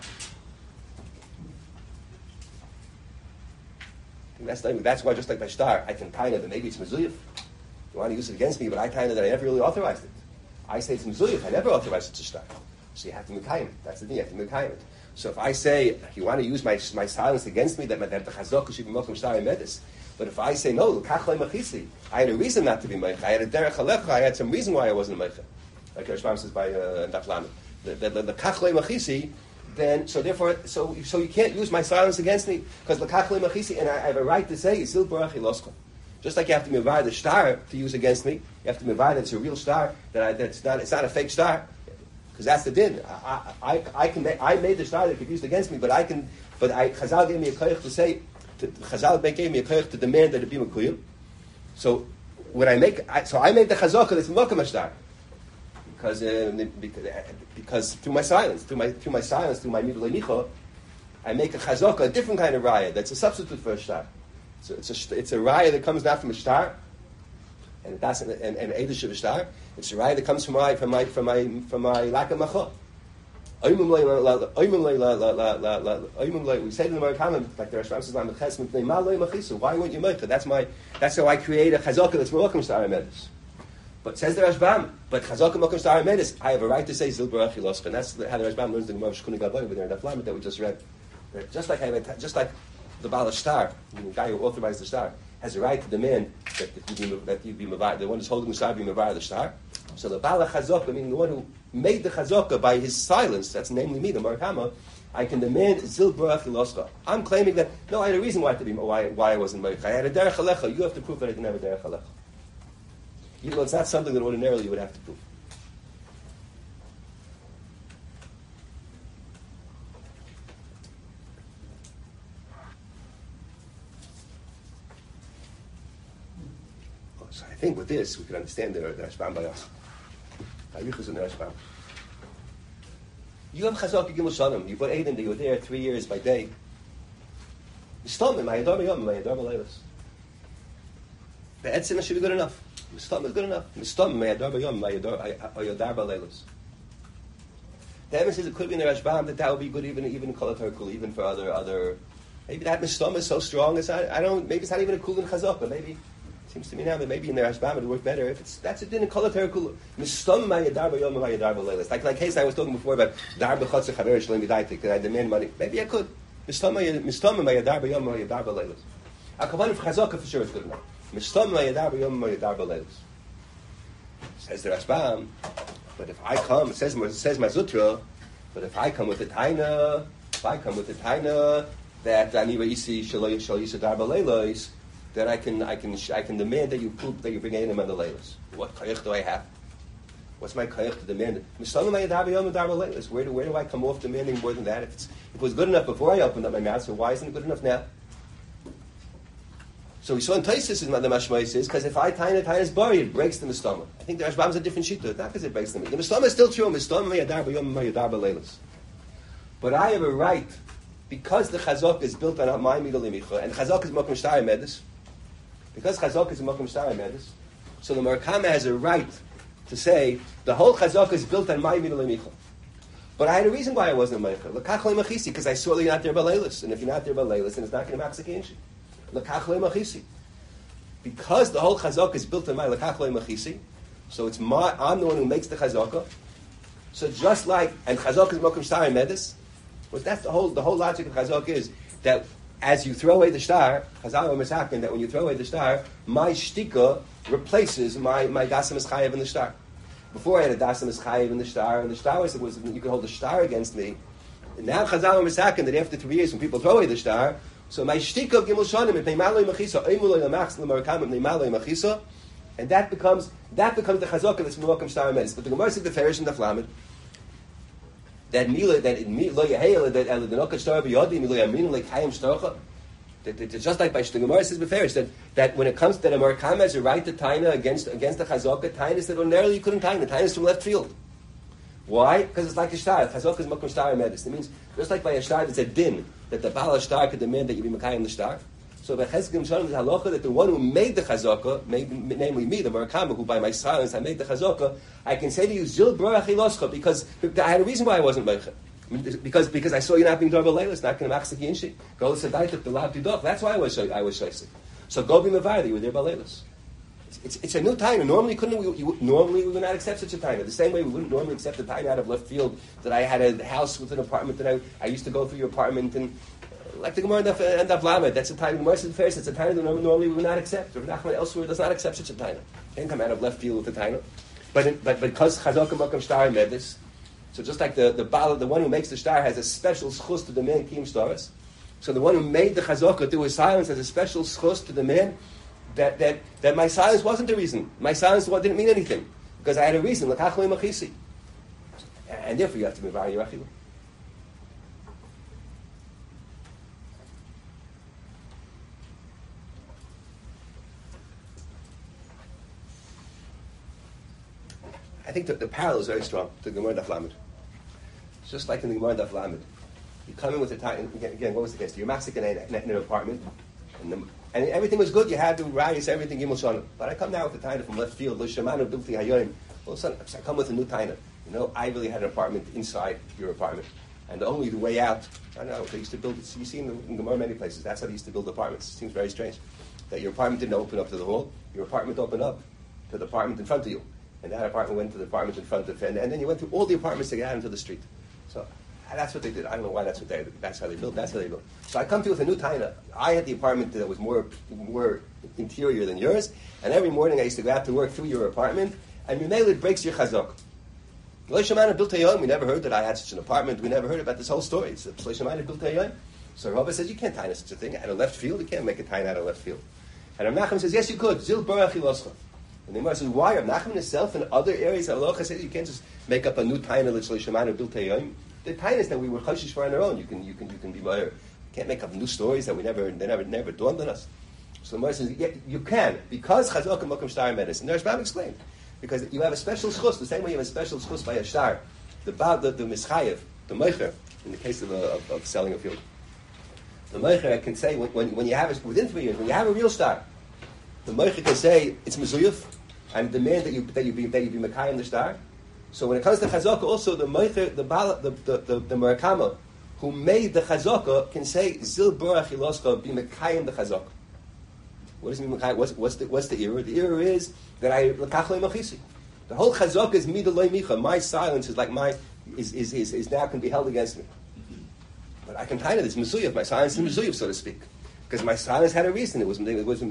That's why, just like by shtar, I can kind of, maybe it's mezuyif. You want to use it against me, but I kind of that I never really authorized it. I say it's mezuyif. I never authorized it to shtar. So you have to mekayim it. That's the thing. You have to mekayim it. So if I say you want to use my silence against me, that the chazaka should be mokum shtar medis. But if I say no, kachlei machisi, I had a reason not to be meicha. I had a derech halecha. I had some reason why I wasn't meicha. Like Rashbam says by Daf Lamed, the kachlei machisi. Then, so you can't use my silence against me because the kachlei machisi, and I have a right to say sil barachi losko. Just like you have to mivar the shtar to use against me, you have to mivar that it's a real shtar, it's not a fake shtar, because that's the din. I made the shtar that could be used against me, Chazal gave me a koyach to say. Chazal gave me a koyach to demand that it be mekuyim. So when I made the chazaka that's mokum hashtar, because through my silence, through my midlei micha, I make a chazaka, a different kind of raya that's a substitute for a shtar. So it's a raya that comes not from a shtar, and that's an edish of a shtar. It's a raya that comes from my lack of macha. We say to the Murakam, like the Rashbam says, why weren't you meicha? That's how I create a chazaka that's mokum shtar medus. But says the Rashbam, but chazaka mokum shtar medus, I have a right to say zil barachi loska, and that's how the Rashbam learns the Gemara Shkuna Gavoy with their Daf Lamed that we just read. Just like the Baal Shtar, the guy who authorized the shtar, has a right to demand that you be mavar, the one who's holding the shtar be mavar the shtar. So the Baal Chazaka, meaning the one who made the chazaka by his silence, that's namely me, the Murakama, I can demand zil barachi loska. I'm claiming that no, I had a reason why I wasn't meicha. I had a derech halecha. You have to prove that I didn't have a derech halecha. Even though it's not something that ordinarily you would have to prove. So I think with this, we can understand the Rashbam by us. Hayuchas in the Rashbam. You have chazaka gimel shanim. You put Eidim that you were there 3 years by day. Mistamim, mayadar b'yom, mayadar b'leilos. The etzim should be good enough. Mistam is good enough. Mistam mayadar b'yom, mayadar b'leilos. The Emes says it could be in the Rashbam that would be good even in Kol HaTorah, even for other. Maybe that mistam is so strong. Maybe it's not even a kul in chazaka. Maybe. Seems to me now that maybe in the Rashbam it would work better if that's a din in Kol HaTorah Kula. Mistam ma'yadar b'yom ma'yadar b'leilos. Like the case I was talking before about dar b'chotzer chaver shleim yidaitik, that I demand money. Maybe I could. Mistam ma'yadar b'yom ma'yadar b'leilos. Akavan of chazaka for sure is good enough. Mistam ma'yadar b'yom ma'yadar b'leilos. Says the Rashbam, but if I come, it says Mazutra, but if I come with the taina that ani v'isi shelo yisadar b'leilos, then I can demand that you prove that you bring Eidim on the leilos. What koyach do I have? What's my koyach to demand it? Where do I come off demanding more than that? If it was good enough before I opened up my mouth, so why isn't it good enough now? So we saw in Taisus the Mashmois is because if I taina is buried, it breaks the mistama. I think the Rashbam's a different shita. Not because it breaks the mistama is still true. Mistama meyadar b'yom meyadar b'leilas. But I have a right because the chazak is built on my middle limicha and chazak is makom shtar medis. Because chazak is makom shtar medis, so the Merkama has a right to say the whole chazak is built on my middle limicha. But I had a reason why I wasn't a meicha. L'kach le'machisi because I saw that you're not there b'leilas, and if you're not there b'leilas, then it's not going to machzik inshi. L'kach le'machisi. Because the whole chazaka is built on my l'kach le'machisi, so I'm the one who makes the chazaka. So just like, and chazaka is mokum shtar and medis, but that's the whole logic of chazaka is that as you throw away the shtar, chazaka is happening that when you throw away the shtar, my shtika replaces my dasam is chayev in the shtar. Before I had a dasam is chayev in the shtar, and the shtar was you could hold the shtar against me. And now chazaka is happening that after 3 years when people throw away the shtar, so my shtika of Gimel Shanim if malay machisa oimulay lamachs l'marakam if malay machisa, and that becomes the chazaka that's mokum shtar medis. But the Gemara said the Farish and the Flamed that mila that lo yahel that el the nokat shtar b'yodi mila yamin like hayim shtarcha. That just like by the Gemara says Beferish that when it comes to that a Marakam has a right to taina against the chazaka, taina is that ordinarily you couldn't taina. Taina is from left field. Why? Because it's like a shtar. Chazaka is makom shtar medis. It means just like by a shtar that's a din that the Baal shtar could demand that you be makayim the shtar. So by Cheskim Shalom is halacha that the one who made the chazaka, namely me, the Marakama, who by my silence I made the chazaka, I can say to you zil brach iloscha because I had a reason why I wasn't meicha. Because I saw you not being dor b'leilas, not going to machzik yinshi. Go to sedaitik the lav didok. That's why I was shaisik. So go be mevar that you were there b'leilas. It's a new time. Normally we would not accept such a time. The same way we wouldn't normally accept a time out of left field that I had a house with an apartment that I used to go through your apartment and like the Gemara and the Lamed. That's a time. The Gemara says first. It's a time that normally we would not accept. Rav Nachman elsewhere does not accept such a time. Can't come out of left field with the time. But because chazaka makam shtar medis, so just like the one who makes the shtar has a special schus to demand kiyum shtaris. So the one who made the chazaka through his silence has a special schus to demand that my silence wasn't the reason. My silence didn't mean anything because I had a reason. L'kach le'machisi, and therefore you have to mevar your achilu. I think the parallel is very strong to the Gemara Daf Lamed. It's just like in the Gemara Daf Lamed. You come in with a time again. What was the case? You're maxing in an apartment, and everything was good. You had to rise everything Gimel Shana. But I come now with a taina from left field. Lo Shemanu Bilti Hayoim. All of a sudden, I come with a new taina. You know, I really had an apartment inside your apartment, and the only way out. I don't know. They used to build it. You see in Gemara many places. That's how they used to build apartments. It seems very strange that your apartment didn't open up to the hall. Your apartment opened up to the apartment in front of you. And that apartment went to the apartment in front of it, and then you went through all the apartments to get out into the street. So that's what they did. I don't know why that's how they built. That's how they built. So I come to you with a new taina. I had the apartment that was more interior than yours, and every morning I used to go out to work through your apartment, and Mimele it breaks your chazak. Lo Shemana built Hayom. We never heard that I had such an apartment. We never heard about this whole story. It's Lo Shemana built Hayom. So Rabbi says you can't taina such a thing out of left field. You can't make a taina out of left field. And Rav Nachman says yes, you could. Zil barach iloscha. And the Gemara says, why? Rav Nachman himself in other areas of Halacha says you can't just make up a new taina l'shlei shemanu biltei yom. The tainas that we were choshish for on our own. You can be more. You can't make up new stories that they never dawned on us. So the Gemara says, yeah, you can because chazak and mokum shtar medis. And the Rashbam explained because you have a special schus the same way you have a special schus by a shtar. The mischayev, the meicher in the case of selling a field. The meicher can say when you have it within 3 years when you have a real shtar. The Meicher can say it's mezuyuf and demand that you be mekayim the shtar. So when it comes to chazaka, also the Meicher, the Murakama, who made the chazaka, can say zil barach iloscha be mekayim the chazaka. What does it mean mekayim? What's the error? The error is that I lekach le'machisi. The whole chazaka is midalei micha. My silence is like is now can be held against me. But I can tie to this mezuyuf. My silence is mezuyuf, so to speak. Because my silence had a reason. It was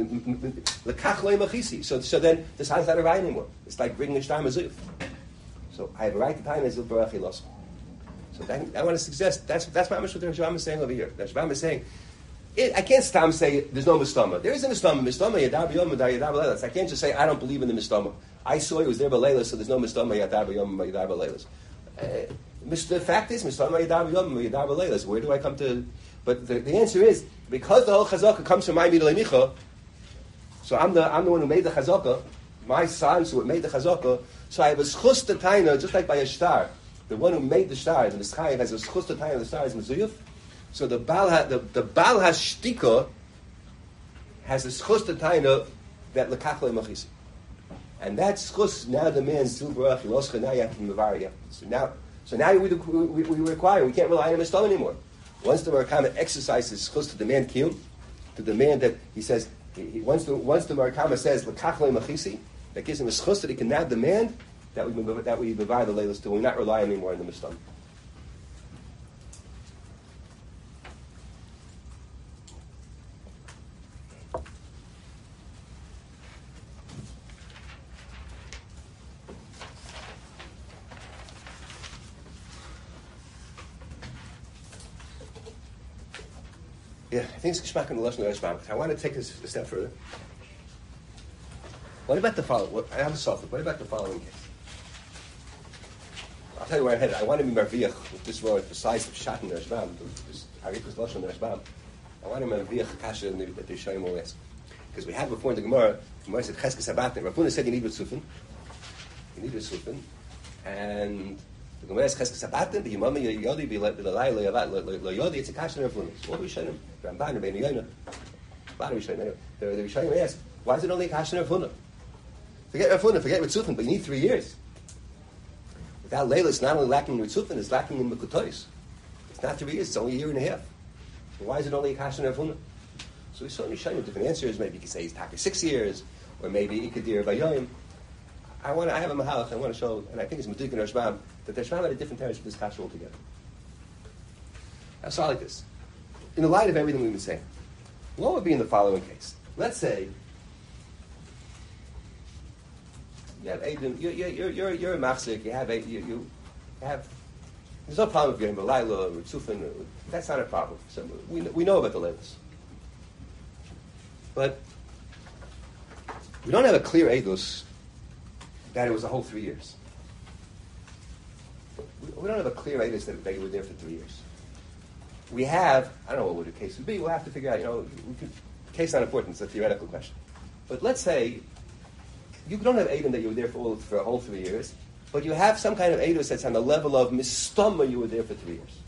lekach le'machisi. So then the silence had a right anymore. It's like bringing a shtar mezuyuf. So I have a right to time as barach iloscha. So I want to suggest that's what the Rashbam is saying over here. The Rashbam is saying I can't say there's no mistama. There is a mistama. Mistama yadar b'yom yadar b'leilas. I can't just say I don't believe in the mistama. I saw it was there b'leilas, so there's no mistama yadar b'yom yadar b'leilas. The fact is mistama yadar b'yom yadar b'leilas. Where do I come to? But the answer is because the whole chazaka comes from my midolei micha. So I'm the one who made the chazaka. My sons who made the chazaka. So I have a schus to taina, just like by a star. The one who made the star, the Mischayim has a schus to taina. The star is mezuyuf. So the Baal HaShtika has a schus to taina that lekach le'machisi. And that schus now demands zil barach yiloscha. Now you have to mevar. So now we require. We can't rely on a mistam anymore. Once the Marakama exercises schus to demand kiyum, to demand that he says once the Marakama says lekach le'machisi, that gives him a schus that he can now demand that we mevar the leilos to. We're not relying anymore on the mistam. Yeah, I think it's Geschmack in the Lashon Rashbam. I want to take this a step further. What about the following? I have a soft. What about the following case? I'll tell you where I'm headed. I want to be Marviach with this word, besides the Pshat in the Rashbam, this Harikus Lashon in the Rashbam. I want to be Marviach Kasha that they show him all this. Because we had before in the Gemara said Cheskes Habatim. Rav Huna said you need Ritzufin. You need Ritzufin. And the Gemara is Cheskes Habatim, the Yimami Yodi, Bilalai, Loyodi, it's a Kasha in Rav Huna. So what do we show him? Ramban, Rabbeinu Yonah. The Rishayim ask, why is it only a Kasha in Rav Huna? Forget Rav Huna, forget Ritzufin, but you need 3 years. Without Leila, it's not only lacking in Ritzufin, it's lacking in Mekutois. It's not 3 years, it's only a year and a half. So why is it only a Kasha in Rav Huna? So we saw in Rishayim different answers. Maybe you could say he's Taka 6 years, or maybe Ikadir Bayoim. I have a mahalach. I want to show, and I think it's Meduik and Rashbam, that the Rashbam had a different terms for this kasha altogether. I saw like this. In the light of everything we've been saying, what would be in the following case? Let's say you have Aiden, you're a machzik. You have. There's no problem if you're in Balayla or Tzufin. That's not a problem. So we know about the levels, but we don't have a clear edus that it was a whole 3 years. We don't have a clear edus that they were there for 3 years. We have, I don't know what the case would be. We'll have to figure out. Case not important. It's a theoretical question. But let's say you don't have edus that you were there for a whole 3 years, but you have some kind of edus that's on the level of mistama. You were there for 3 years.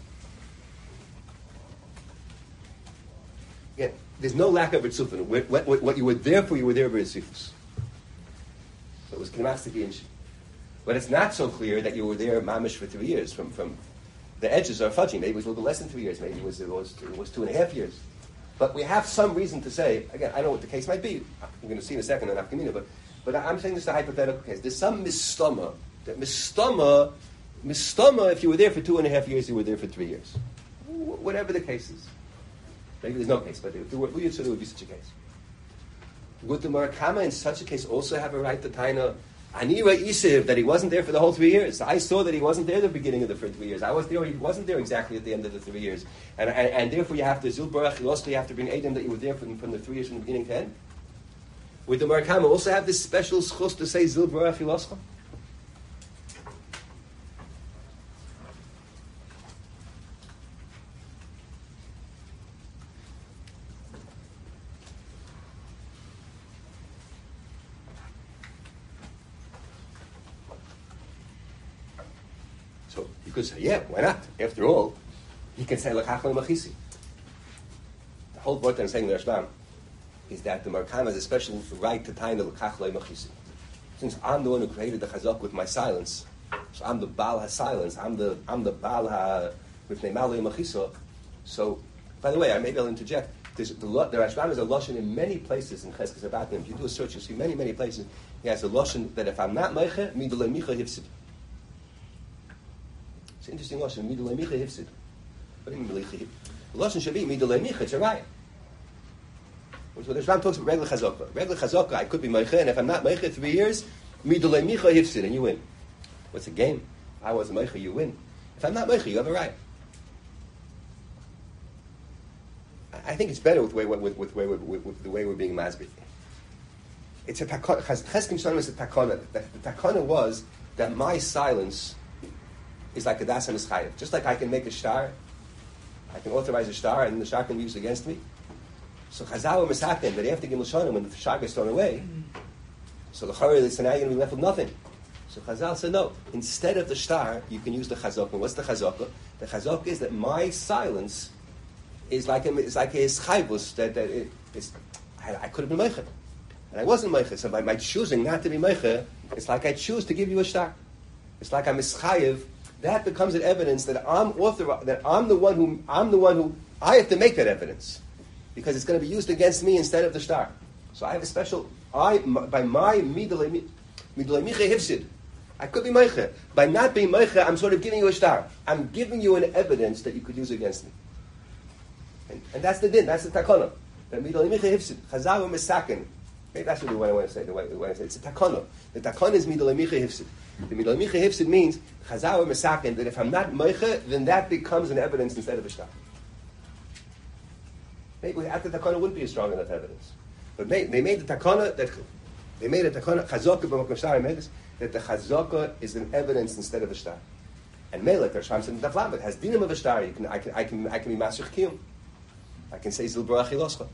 Again, there's no lack of ritzufin. What you were there for, you were there for ritzufus. So it was kinamastiki and shi. But it's not so clear that you were there mamish for 3 years. From the edges are fudging. Maybe it was a little less than 3 years. Maybe it was 2.5 years. But we have some reason to say, again, I don't know what the case might be. We're going to see in a second in Afkamina, but I'm saying this is a hypothetical case. There's some mistama. That mistama, if you were there for 2.5 years, you were there for 3 years. Whatever the case is. Maybe there's no case, but if there would be such a case. Would the Murakama in such a case also have a right to taina Anira Isiv that he wasn't there for the whole 3 years? I saw that he wasn't there at the beginning of the first 3 years. I was there, he wasn't there exactly at the end of the 3 years. And therefore you have to, Zil Barach, you have to bring Adam that you were there from the 3 years from the beginning to end. Would the Murakama also have this special schus to say Zil Barach Yiloscha? You could say, yeah, why not? After all, he can say lekach le'machisi. The whole point I'm saying in the Rashbam is that the Marakam has a special right to tie the lekach le'machisi. Since I'm the one who created the chazak with my silence, so I'm the Baal ha-silence, I'm the Baal ha-mifnei mal le'machisa. So, by the way, maybe I'll interject. The Rashbam has a lashon in many places in Cheskes Habatim. If you do a search, you'll see many, many places. He has a lashon that if I'm not meiche, midolei micha hifsid. It's an interesting lashon. Midolei micha hifsid. What do you mean midolei micha? The lashon should be midolei micha. It's a raya. So the Rashbam talks about regular chazaka. Regular chazaka, I could be meiche, and if I'm not meiche 3 years, midolei micha hifsid, and you win. What's the game? If I wasn't meiche, you win. If I'm not meiche, you have a raya. I think it's better with the way we're being masbid. It's a takana. Cheskim Shalom is a takana. The takana was that my silence is like a das and chayev. Just like I can make a shtar, I can authorize a shtar, and the shtar can be used against me. So Chazal were misaken that after Gimel Shonim, when the Shag is thrown away, so the Chari, so now you're going to be left with nothing. So Chazal said, no, instead of the star, you can use the Chazaka. What's the Chazaka? The Chazaka is that my silence is like a chayvus, I could have been meicher, and I wasn't meicher. So by my choosing not to be meicher, it's like I choose to give you a star. It's like I'm mischayev. That becomes an evidence that I'm the one who I have to make that evidence, because it's going to be used against me instead of the star. So I have a special by my midolei micha hifsid. I could be meicher. By not being meicher, I'm sort of giving you a star. I'm giving you an evidence that you could use against me. And that's the din, that's the takana. That midolei micha hifsid. Chazal misaken. Maybe that's what I want to say. The way I say it's a takana. The takana is midolei micha hifsid. The midolei micha hifsid means Chazal misaken, that if I'm not meicher, then that becomes an evidence instead of a star. Maybe after the takana wouldn't be a strong enough evidence. But they made the takana chazaka b'makom shtar that the chazaka is an evidence instead of a star. And Melech, Rasham said, "Davlamet has dinim of a star. I can be masrich kiyum. I can say zil barach iloscha."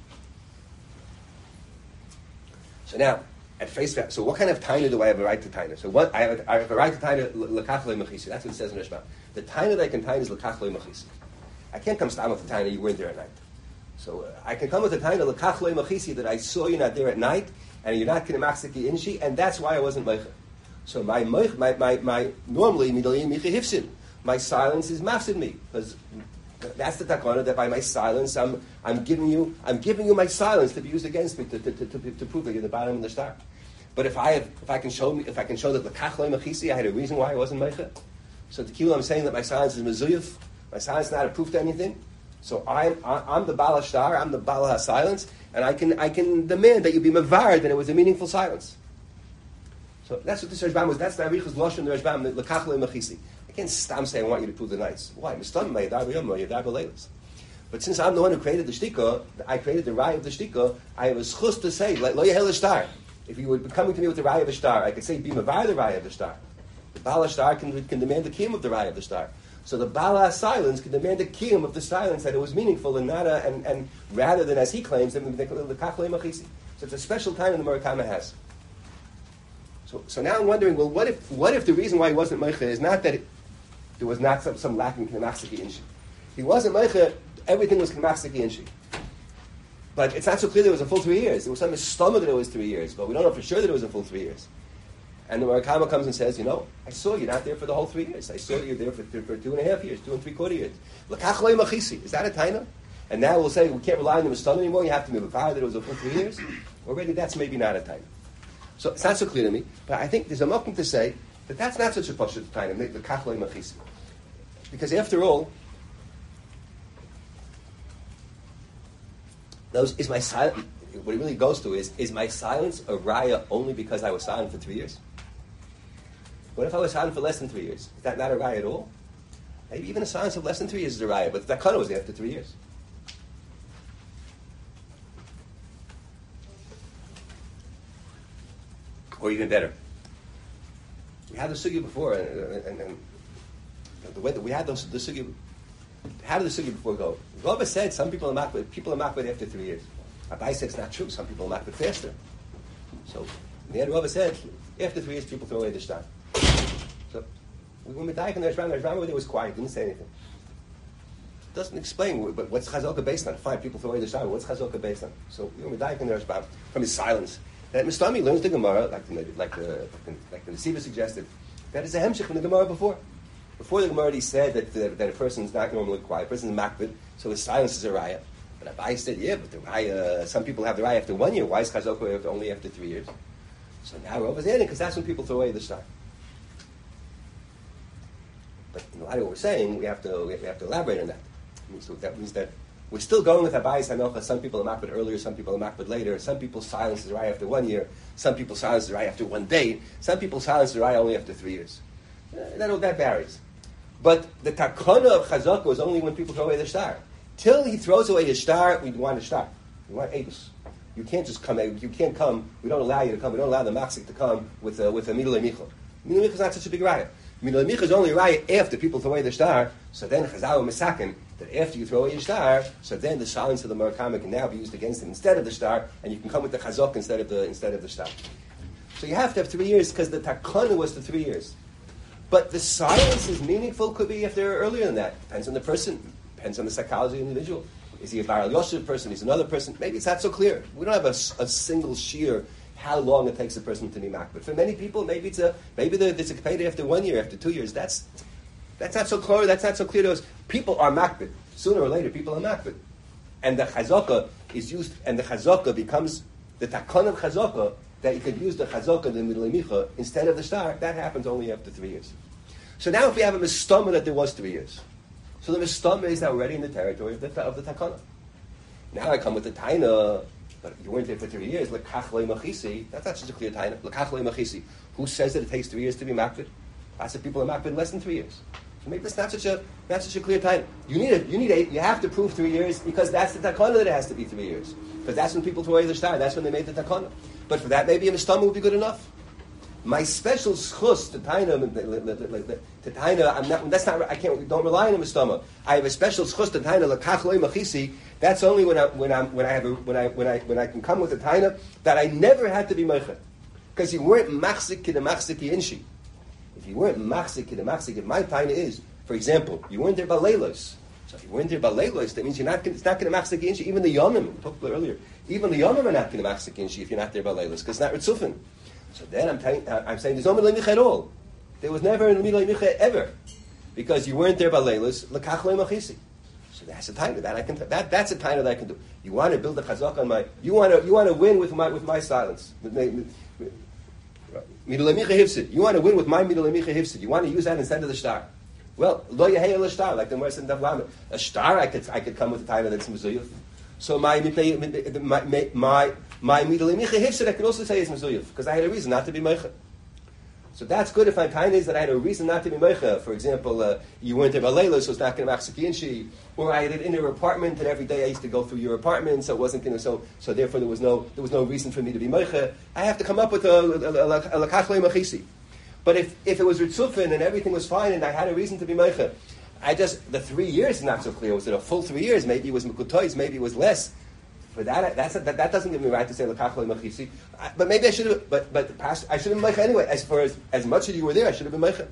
So now, at face value, so what kind of taina do I have a right to taina? So what I have a right to taina lekach lo machisi. That's what it says in Rishma. The taina that I can taina is lekach lo machisi. I can't come stam with the taina you weren't there at night. So I can come with the taina lekach lo machisi that I saw you not there at night, and you're not kinemaxiki inshi, and that's why I wasn't meicher. So my normally midolei micha hifsid. My silence is mafsid me, because that's the takana, that by my silence I'm giving you my silence to be used against me to prove that you're the bottom of the star. But if I can show that lekach lo machisi, I had a reason why I wasn't meicher. So the kilo I'm saying that my silence is mezuyuf. My silence is not a proof to anything. So I'm the Baal HaShtar, I'm the Baal HaSilence, and I can demand that you be mevar that it was a meaningful silence. So that's what this Rashbam was. That's the Arichas Lashon, the Rashbam, the Lekach Le'Machisi. I can't stop saying I want you to prove the nice. Why? But since I'm the one who created the shtika, I created the raya of the shtika, I have a schus to say, like Lo Yehel Shtar. If you were coming to me with the raya of the star, I could say, be mevar the raya of the star. The Baal HaShtar can demand the kiyum of the raya of the star. So the Baal silence can demand a kiyum of the silence, that it was meaningful and not and rather than, as he claims, the Lekach Le'Machisi. So it's a special time in the Murakama has. So now I'm wondering, well, what if the reason why he wasn't meicher is not that there was not some lacking kinemaxiki inshi? He wasn't meicher, everything was kinemaxiki inshi. But it's not so clear that it was a full 3 years. There was some stomach that it was 3 years, but we don't know for sure that it was a full 3 years. And the Murakama comes and says, I saw you not there for the whole 3 years. I saw you there for 2.5 years, 2 3/4 years. Lekach le'machisi. Is that a taina? And now we'll say we can't rely on the Mistana anymore. You have to move a fire that it was a full 3 years. Already, that's maybe not a taina. So it's not so clear to me. But I think there's a mokum to say that that's not such a pashut taina. Lekach le'machisi. Because after all, is my silence? What it really goes to is my silence a raya only because I was silent for 3 years? What if I was silent for less than 3 years? Is that not a raya at all? Maybe even a silence of less than 3 years is a raya, but the takana was after 3 years. Or even better, we had the sugya before, and the way that we had the sugya. How did the sugya before go? Rava said some people are makbid after 3 years. Abai said it's not true. Some people are makbid faster. So in the end, Rava said after 3 years, people throw away the shtar. So we were medayik and the Rashbam over there was quiet, didn't say anything. Doesn't explain, but what's Chazaka based on? Fine, people throw away the shtar. What's Chazaka based on? So we were medayik and the Rashbam from his silence. That Mistami learns the Gemara, like the Nesiva suggested, that is a hemshich from the Gemara before. Before the Gemara, he said that a person is not normally quiet, a person is makbid, so his silence is a raya. But Abai said, but the raya, some people have the raya after 1 year. Why is Chazaka only after 3 years? So now we're over there, because that's when people throw away the shtar. But in light of what we're saying, we have to elaborate on that. So that means that we're still going with Abayis Hanocha. Some people are makbid earlier, some people are makbid later. Some people's silence is right after 1 year. Some people's silence is right after 1 day. Some people's silence is right only after 3 years. That varies. But the takana of Chazaka was only when people throw away the shtar. Till he throws away his shtar, we want a shtar. We want edus. You can't just come. You can't come. We don't allow you to come. We don't allow the machzik to come with a midulei michal. Midulei michal is not such a big raya. Minal Micha is only right after people throw away the star, so then Chazal Misakin, that after you throw away your star, so then the silence of the Murakami can now be used against him instead of the star, and you can come with the Chazok instead of the star. So you have to have 3 years because the Takana was the 3 years. But the silence is meaningful, could be if they're earlier than that. Depends on the person, depends on the psychology of the individual. Is he a Baral Yosef person? He's another person. Maybe it's not so clear. We don't have a single shear how long it takes a person to be mak. But for many people, maybe it's a payday after 1 year, after 2 years. That's not so clear. That's not so clear to us. People are makbid. Sooner or later, people are makbid. And the chazaka is used, and the chazaka becomes the takon of chazaka, that you could use the chazaka, the Minal Micha, instead of the star. That happens only after 3 years. So now if we have a mistama that there was 3 years, so the mistama is already in the territory of the takana. Now I come with the taina, but you weren't there for 3 years. Lekach le machisi. That's not such a clear taina. Lekach le machisi. Who says that it takes 3 years to be makbid? I said people are makbid in less than 3 years. So maybe it's not such a clear taina. You have to prove 3 years because that's the takana that it has to be 3 years. Because that's when people throw away the star. That's when they made the takana. But for that, maybe a mistama would be good enough. My special schus to taina, I'm not. That's not. I can't. Don't rely on a mistama. I have a special schus to taina lekach le machisi. That's only when I can come with a taina that I never had to be meicha, because you weren't machzik kid machzik inshi. If you weren't machzik kid machzik, if my taina is, for example, you weren't there by leilos. So if you weren't there by leilos, that means you're not. It's not going to machzik inshi. Even the yomim, we talked about earlier. Even the yomim are not going to machzik inshi if you're not there by leilos, because it's not ritzufin. So then I'm saying there's no Minal Micha at all. There was never a Minal Micha ever, because you weren't there by leilos lekach le machisi. So that's a taina that I can. That's a taina that I can do. You want to build a chazak on my. You want to win with my silence. Minal Micha hifsid. You want to win with my Minal Micha hifsid. You want to use that instead of the star. Well, lo yehei el star, like the Gemara said in Daf Lamed. A star I could come with a taina that's mezuyuf. So my Minal Micha hifsid I can also say is mezuyuf, because I had a reason not to be meicha. So that's good if my taina is that I had a reason not to be meicha. For example, you weren't there by Layla, so it's not going to machzik inshi. Or I had an inner apartment, and every day I used to go through your apartment, so it wasn't going to. So therefore there was no reason for me to be meicha. I have to come up with a lekach le machisi. But if it was ritzufin and everything was fine and I had a reason to be meicha, the 3 years is not so clear. Was it a full 3 years? Maybe it was mekutois, maybe it was less. But that doesn't give me right to say lekach le machisi. But maybe I should have. But the past I should have been meicha anyway. As much as you were there, I should have been meicha.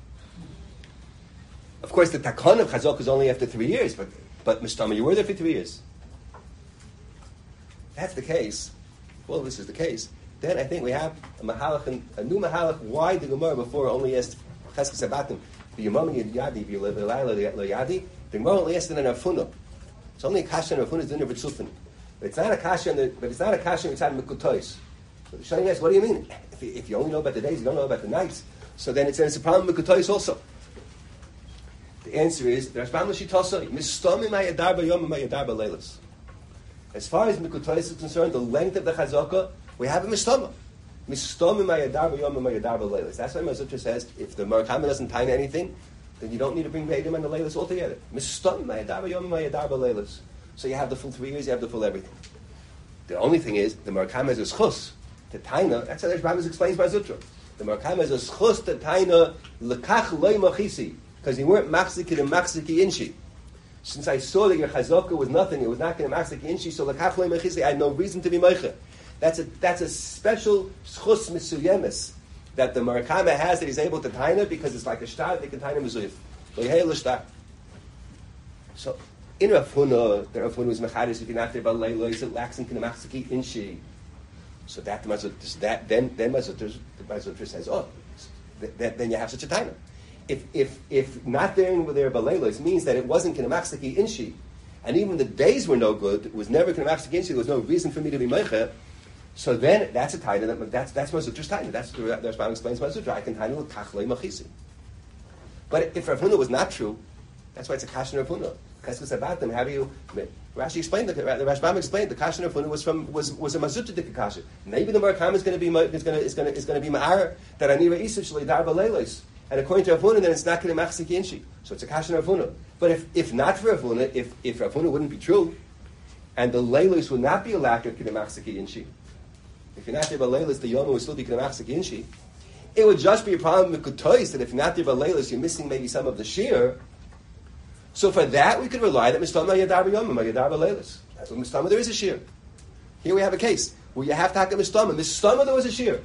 Of course, the takon of chazok is only after 3 years. But mistama, you were there for 3 years. That's the case. Well, this is the case. Then I think we have a new mahalach. Why the Gemara before only asked cheskes abatim v'yomam yadi v'yilayla yadi? The Gemara only asked it in Afuna. It's only a kasha in Afuna is dinner b'tzufin. But it's not a kasha inside Mekutois. So the Shani asks, what do you mean? If you only know about the days, you don't know about the nights. So then it's a problem with Mekutois also. The answer is, as far as Mekutois is concerned, the length of the chazaka, we have a mistama. That's why Mazutra says, if the Murakami doesn't time anything, then you don't need to bring Beidim and the Leilas altogether. So you have the full 3 years, you have the full everything. The only thing is, the Murakami has a schus to taina. That's how the Rambam explains Mazutra. The Murakami has a schus to taina lekach loy machisi, because you weren't machziki and machziki inshi. Since I saw that your chazaka was nothing, it was not going to machziki inshi, so lekach loy machisi, I had no reason to be meicha. That's a special schus misuyemis that the Murakami has, that he's able to taina, because it's like a shtar, they can taina mezuyif. So in Rav Huna, the Rav Huna was mechadis if you're not there by Leila, is it lax and kinamachziki inshi. So that then Mazutra says, then you have such a taina. If not there by Leila means that it wasn't kinamachziki inshi, and even the days were no good, it was never kinamachziki inshi, there was no reason for me to be meicha. So then that's a taina. That's Mazutra's taina. That's the Rambam explains Mazutra. I can taina lekach le machisi. But if Rav Huna was not true, that's why it's a kashan Rav Huna. Cheskes about them. How do you? Rashi explained the Rashbam explained the kashan Rav Huna was a Mazutra kasha. Maybe the Murakami is going to be ma'ar that anira isav shalei darba leilos. And according to Rav Huna, then it's not going to machzik inshi. So it's a kashan Rav Huna. But if not for Rav Huna, if Rav Huna wouldn't be true, and the leilos would not be allowed to machzik inshi. If you're not there by Leilas, the Yom would still be K'namachzik Inshi. It would just be a problem with Kutois, that if you're not there by Leilis, you're missing maybe some of the shear. So for that, we could rely that Mistama Yadar B'Yomim, Yadar B'Leilis. That's what Mistama, there is a shear. Here we have a case where you have to hack a Mistama. Mistama, there was a shear.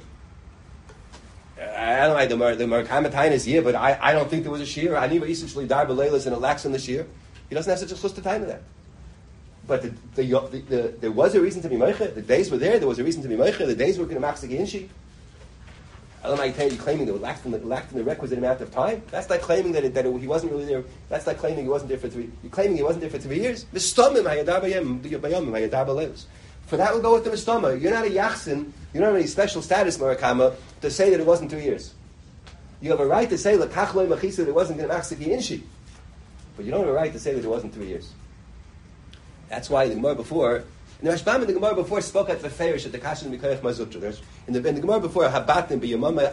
I don't know, the Merkamatain is here, but I don't think there was a shear. Aniva Yisrael Yadar B'Leilis, and it lacks in the shear. He doesn't have such a chus to time of that. But there was a reason to be Meicher. The days were there was a reason to be Meicher. The days were going to Machzak Inshi. I don't know how you claiming that it lacked in the requisite amount of time. That's like claiming that he wasn't really there. That's like claiming he wasn't there for 3. You're claiming he wasn't there for 3 years. Mistamim hayadar bayom hayadar b'leilos. For that, we'll go with the mistama. You're not a yachsin. You don't have any special status, Marakama, to say that it wasn't 2 years. You have a right to say lekach loy machisa that it wasn't going to machzik inshi, but you don't have a right to say that it wasn't 3 years. That's why the Gemara before. And the Rashbam in the Gemara before spoke at the Ferish at the Kashan Mikoyach Mazutra. There's in the Gemara before Habatim be Yomama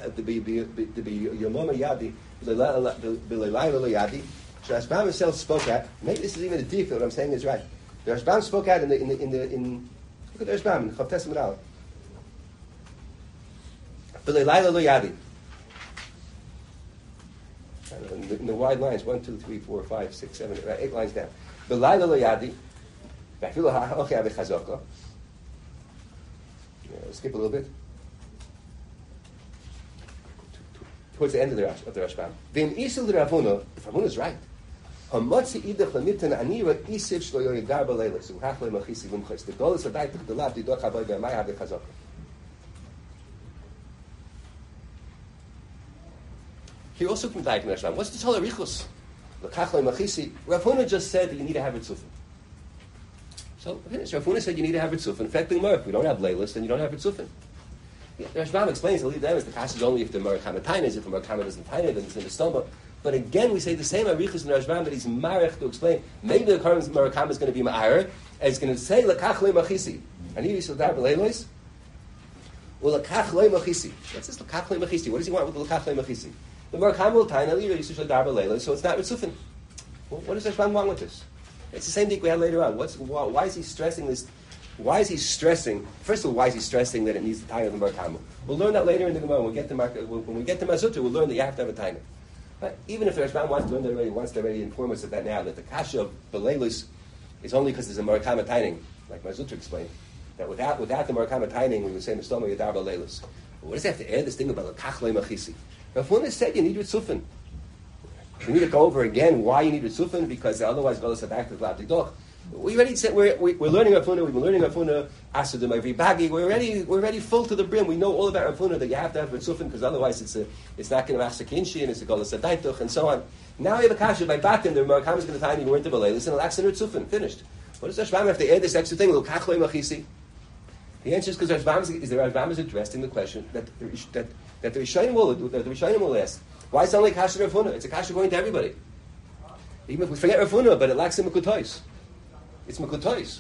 Yadi Bilayla Yadi. So Rashbam himself spoke at. Maybe this is even a defect. What I'm saying is right. The Rashbam spoke at in look at the Rashbam in Chav Tesam Bilayla Yadi. In the wide lines, 1, 2, 3, 4, 5, 6, 7, 8 lines down. Bilayla Yadi. Skip a little bit. Towards the end of the Rashbam. V'im isil Ravuna, if Ravuna is right, hamotzi idach lamitan anira isiv shlo yoygar b'leilis u'hachlei machisi v'mchos. The goal is to die to the lab. Didoch haboy b'amay have chazaka. He also can die from Rashbam. What's the Torah Richus? L'kachlei machisi. Ravuna just said that you need to have it sufin. So Rav Huna said you need to have Ritzufin. In fact, if we don't have Leilis, then you don't have Ritzufin. The Rashbam explains, to leave them as the Kash is only if the Merkama Taina is, if the Merkama doesn't Taina, then it's in the Stoma. But again, we say the same Arichas in Rashbam that he's Marech to explain. Maybe the current Merkama is going to be Ma'ar, and it's going to say Lakach Le Machisi. And here he said that Leilis. Well, Lakach Le Machisi. What's this Lakach Le Machisi? What does he want with the Lakach Le Machisi? The Merkama will Taina, Yisrael Darba Leilis, so it's not Ritzufin. Well, what does Rashbam want with this? It's the same thing we had later on. Why is he stressing this? Why is he stressing? First of all, why is he stressing that it needs the time of the Merkama? We'll learn that later in the Gemara. When we get to Mazutra, we'll learn that you have to have a time. But even if the Rashbam wants to learn that already, wants to already inform us of that now, that the kasha of Beleilus is only because there's a Merkama taining, like Mazutra explained. That without the Merkama taining, we would say Mistoma Yadar Beleilus. What does he have to add this thing about Lakach Le Machisi? Rav Huna said you need Ritzufin. We need to go over again why you need Ritzufin, because otherwise Golas Adaktiv Lav Didoch. We already said we're learning Rav Huna. We've been learning Rav Huna Asadim Avri Bagi. We're already full to the brim. We know all about Rav Huna that you have to have Ritzufin because otherwise it's not going to Machzak Inshi and it's a Golas Adaktiv and so on. Now we have a kasha by Batim. The Merkam is going to find you weren't to Beleilus and Alaksan Ritzufin. Finished. What does Rashbam have to add this extra thing? L'kach lo machisi. The answer is because Rashbam is addressing the question that the Rishonim will ask. Why is it only kasha Rav Huna? It's a kasha going to everybody. Even if we forget Rav Huna, but it lacks in Mekutois. It's Mekutois.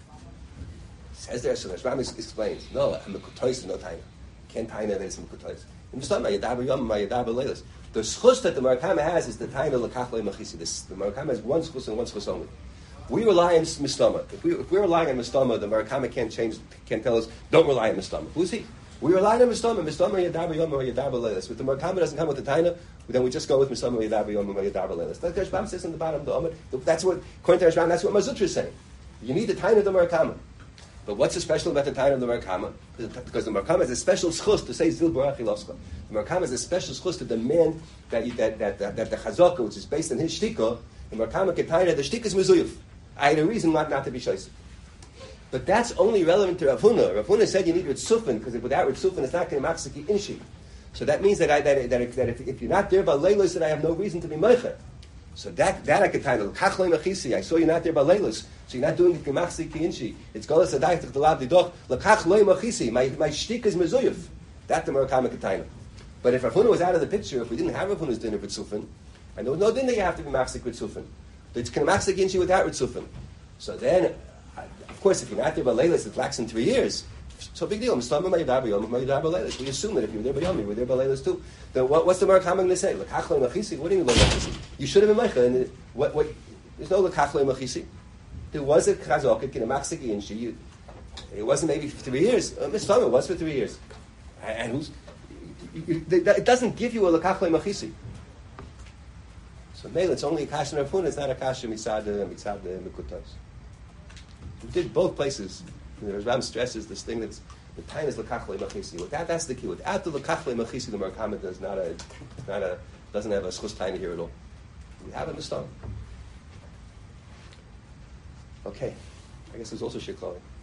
Says there, so Rashbam explains. No, Mekutois is no taina. Can't taina that it's Mekutois. And just talking about Yadav Yom, Yadav Leilas. The schus that the Merkama has is the taina l'kach lo machisi. The Merkama has one schus and one schus only. We rely on Mistama. If we're relying on Mistama, the Merkama can't tell us, don't rely on Mistama. Who's he? We rely on Mistama. Mistama Yadav Yom or Yadav Leilas. If the Merkama doesn't come with the taina, then we just go with Mistama Yadav Yom or Yadav Leilas. Like Rashbam says in the bottom of the Omid. That's what, according to Rashbam, that's what Mazutra is saying. You need the taina of the Merkama. But what's so special about the taina of the Merkama? Because the Merkama has a special schus to say Zil Barach Ilovska. The Merkama has a special schus to demand that the Chazaka, which is based on his shtika, the Merkama can taina, the shtika is Mezuyuf. I had a reason not to be shaisa. But that's only relevant to Rav Huna. Rav Huna said you need Ritzufin, because without Ritzufin it's not going to machzaki inshi. So that means that if you're not there by Leilos, that I have no reason to be meicher. So that I could title Kach Lo Machisi. I saw you not there by Leilos, so you're not doing it machzaki inshi. It's Golas Adaytach Delav Didoch Lekach Lo Machisi. My shtik is mezuyuf. That the Merkama could title. But if Rav Huna was out of the picture, if we didn't have Rav Huna's dinner with Ritzufin, and there was no dinner you have to be machzak with Ritzufin. It's can machzak inshi without Ritzufin. So then, of course, if you're not there by Leilos, it lacks in 3 years. So big deal. We assume that if you were there by Yom, you were there by Leilos too. Then what's the Merkama going to say? L'kach lo machisi. What do you mean lo machisi? You should have been meicha. And what? There's no l'kach lo machisi. There was a chazok in a machzaki inshi. It wasn't maybe for 3 years. Mistama, it was for 3 years. And it doesn't give you a Lakachle Machisi. So maybe it's only a Kasha Rafun, it's not a Kasha Mitzad Mekutos. We did both places. The Rambam stresses this thing that's the time is Lakachle Machisi. That's the key. Without the Lakachle Machisi, the Merkama doesn't have a schus time here at all. We have it in the stone. Okay. I guess there's also Shikoli.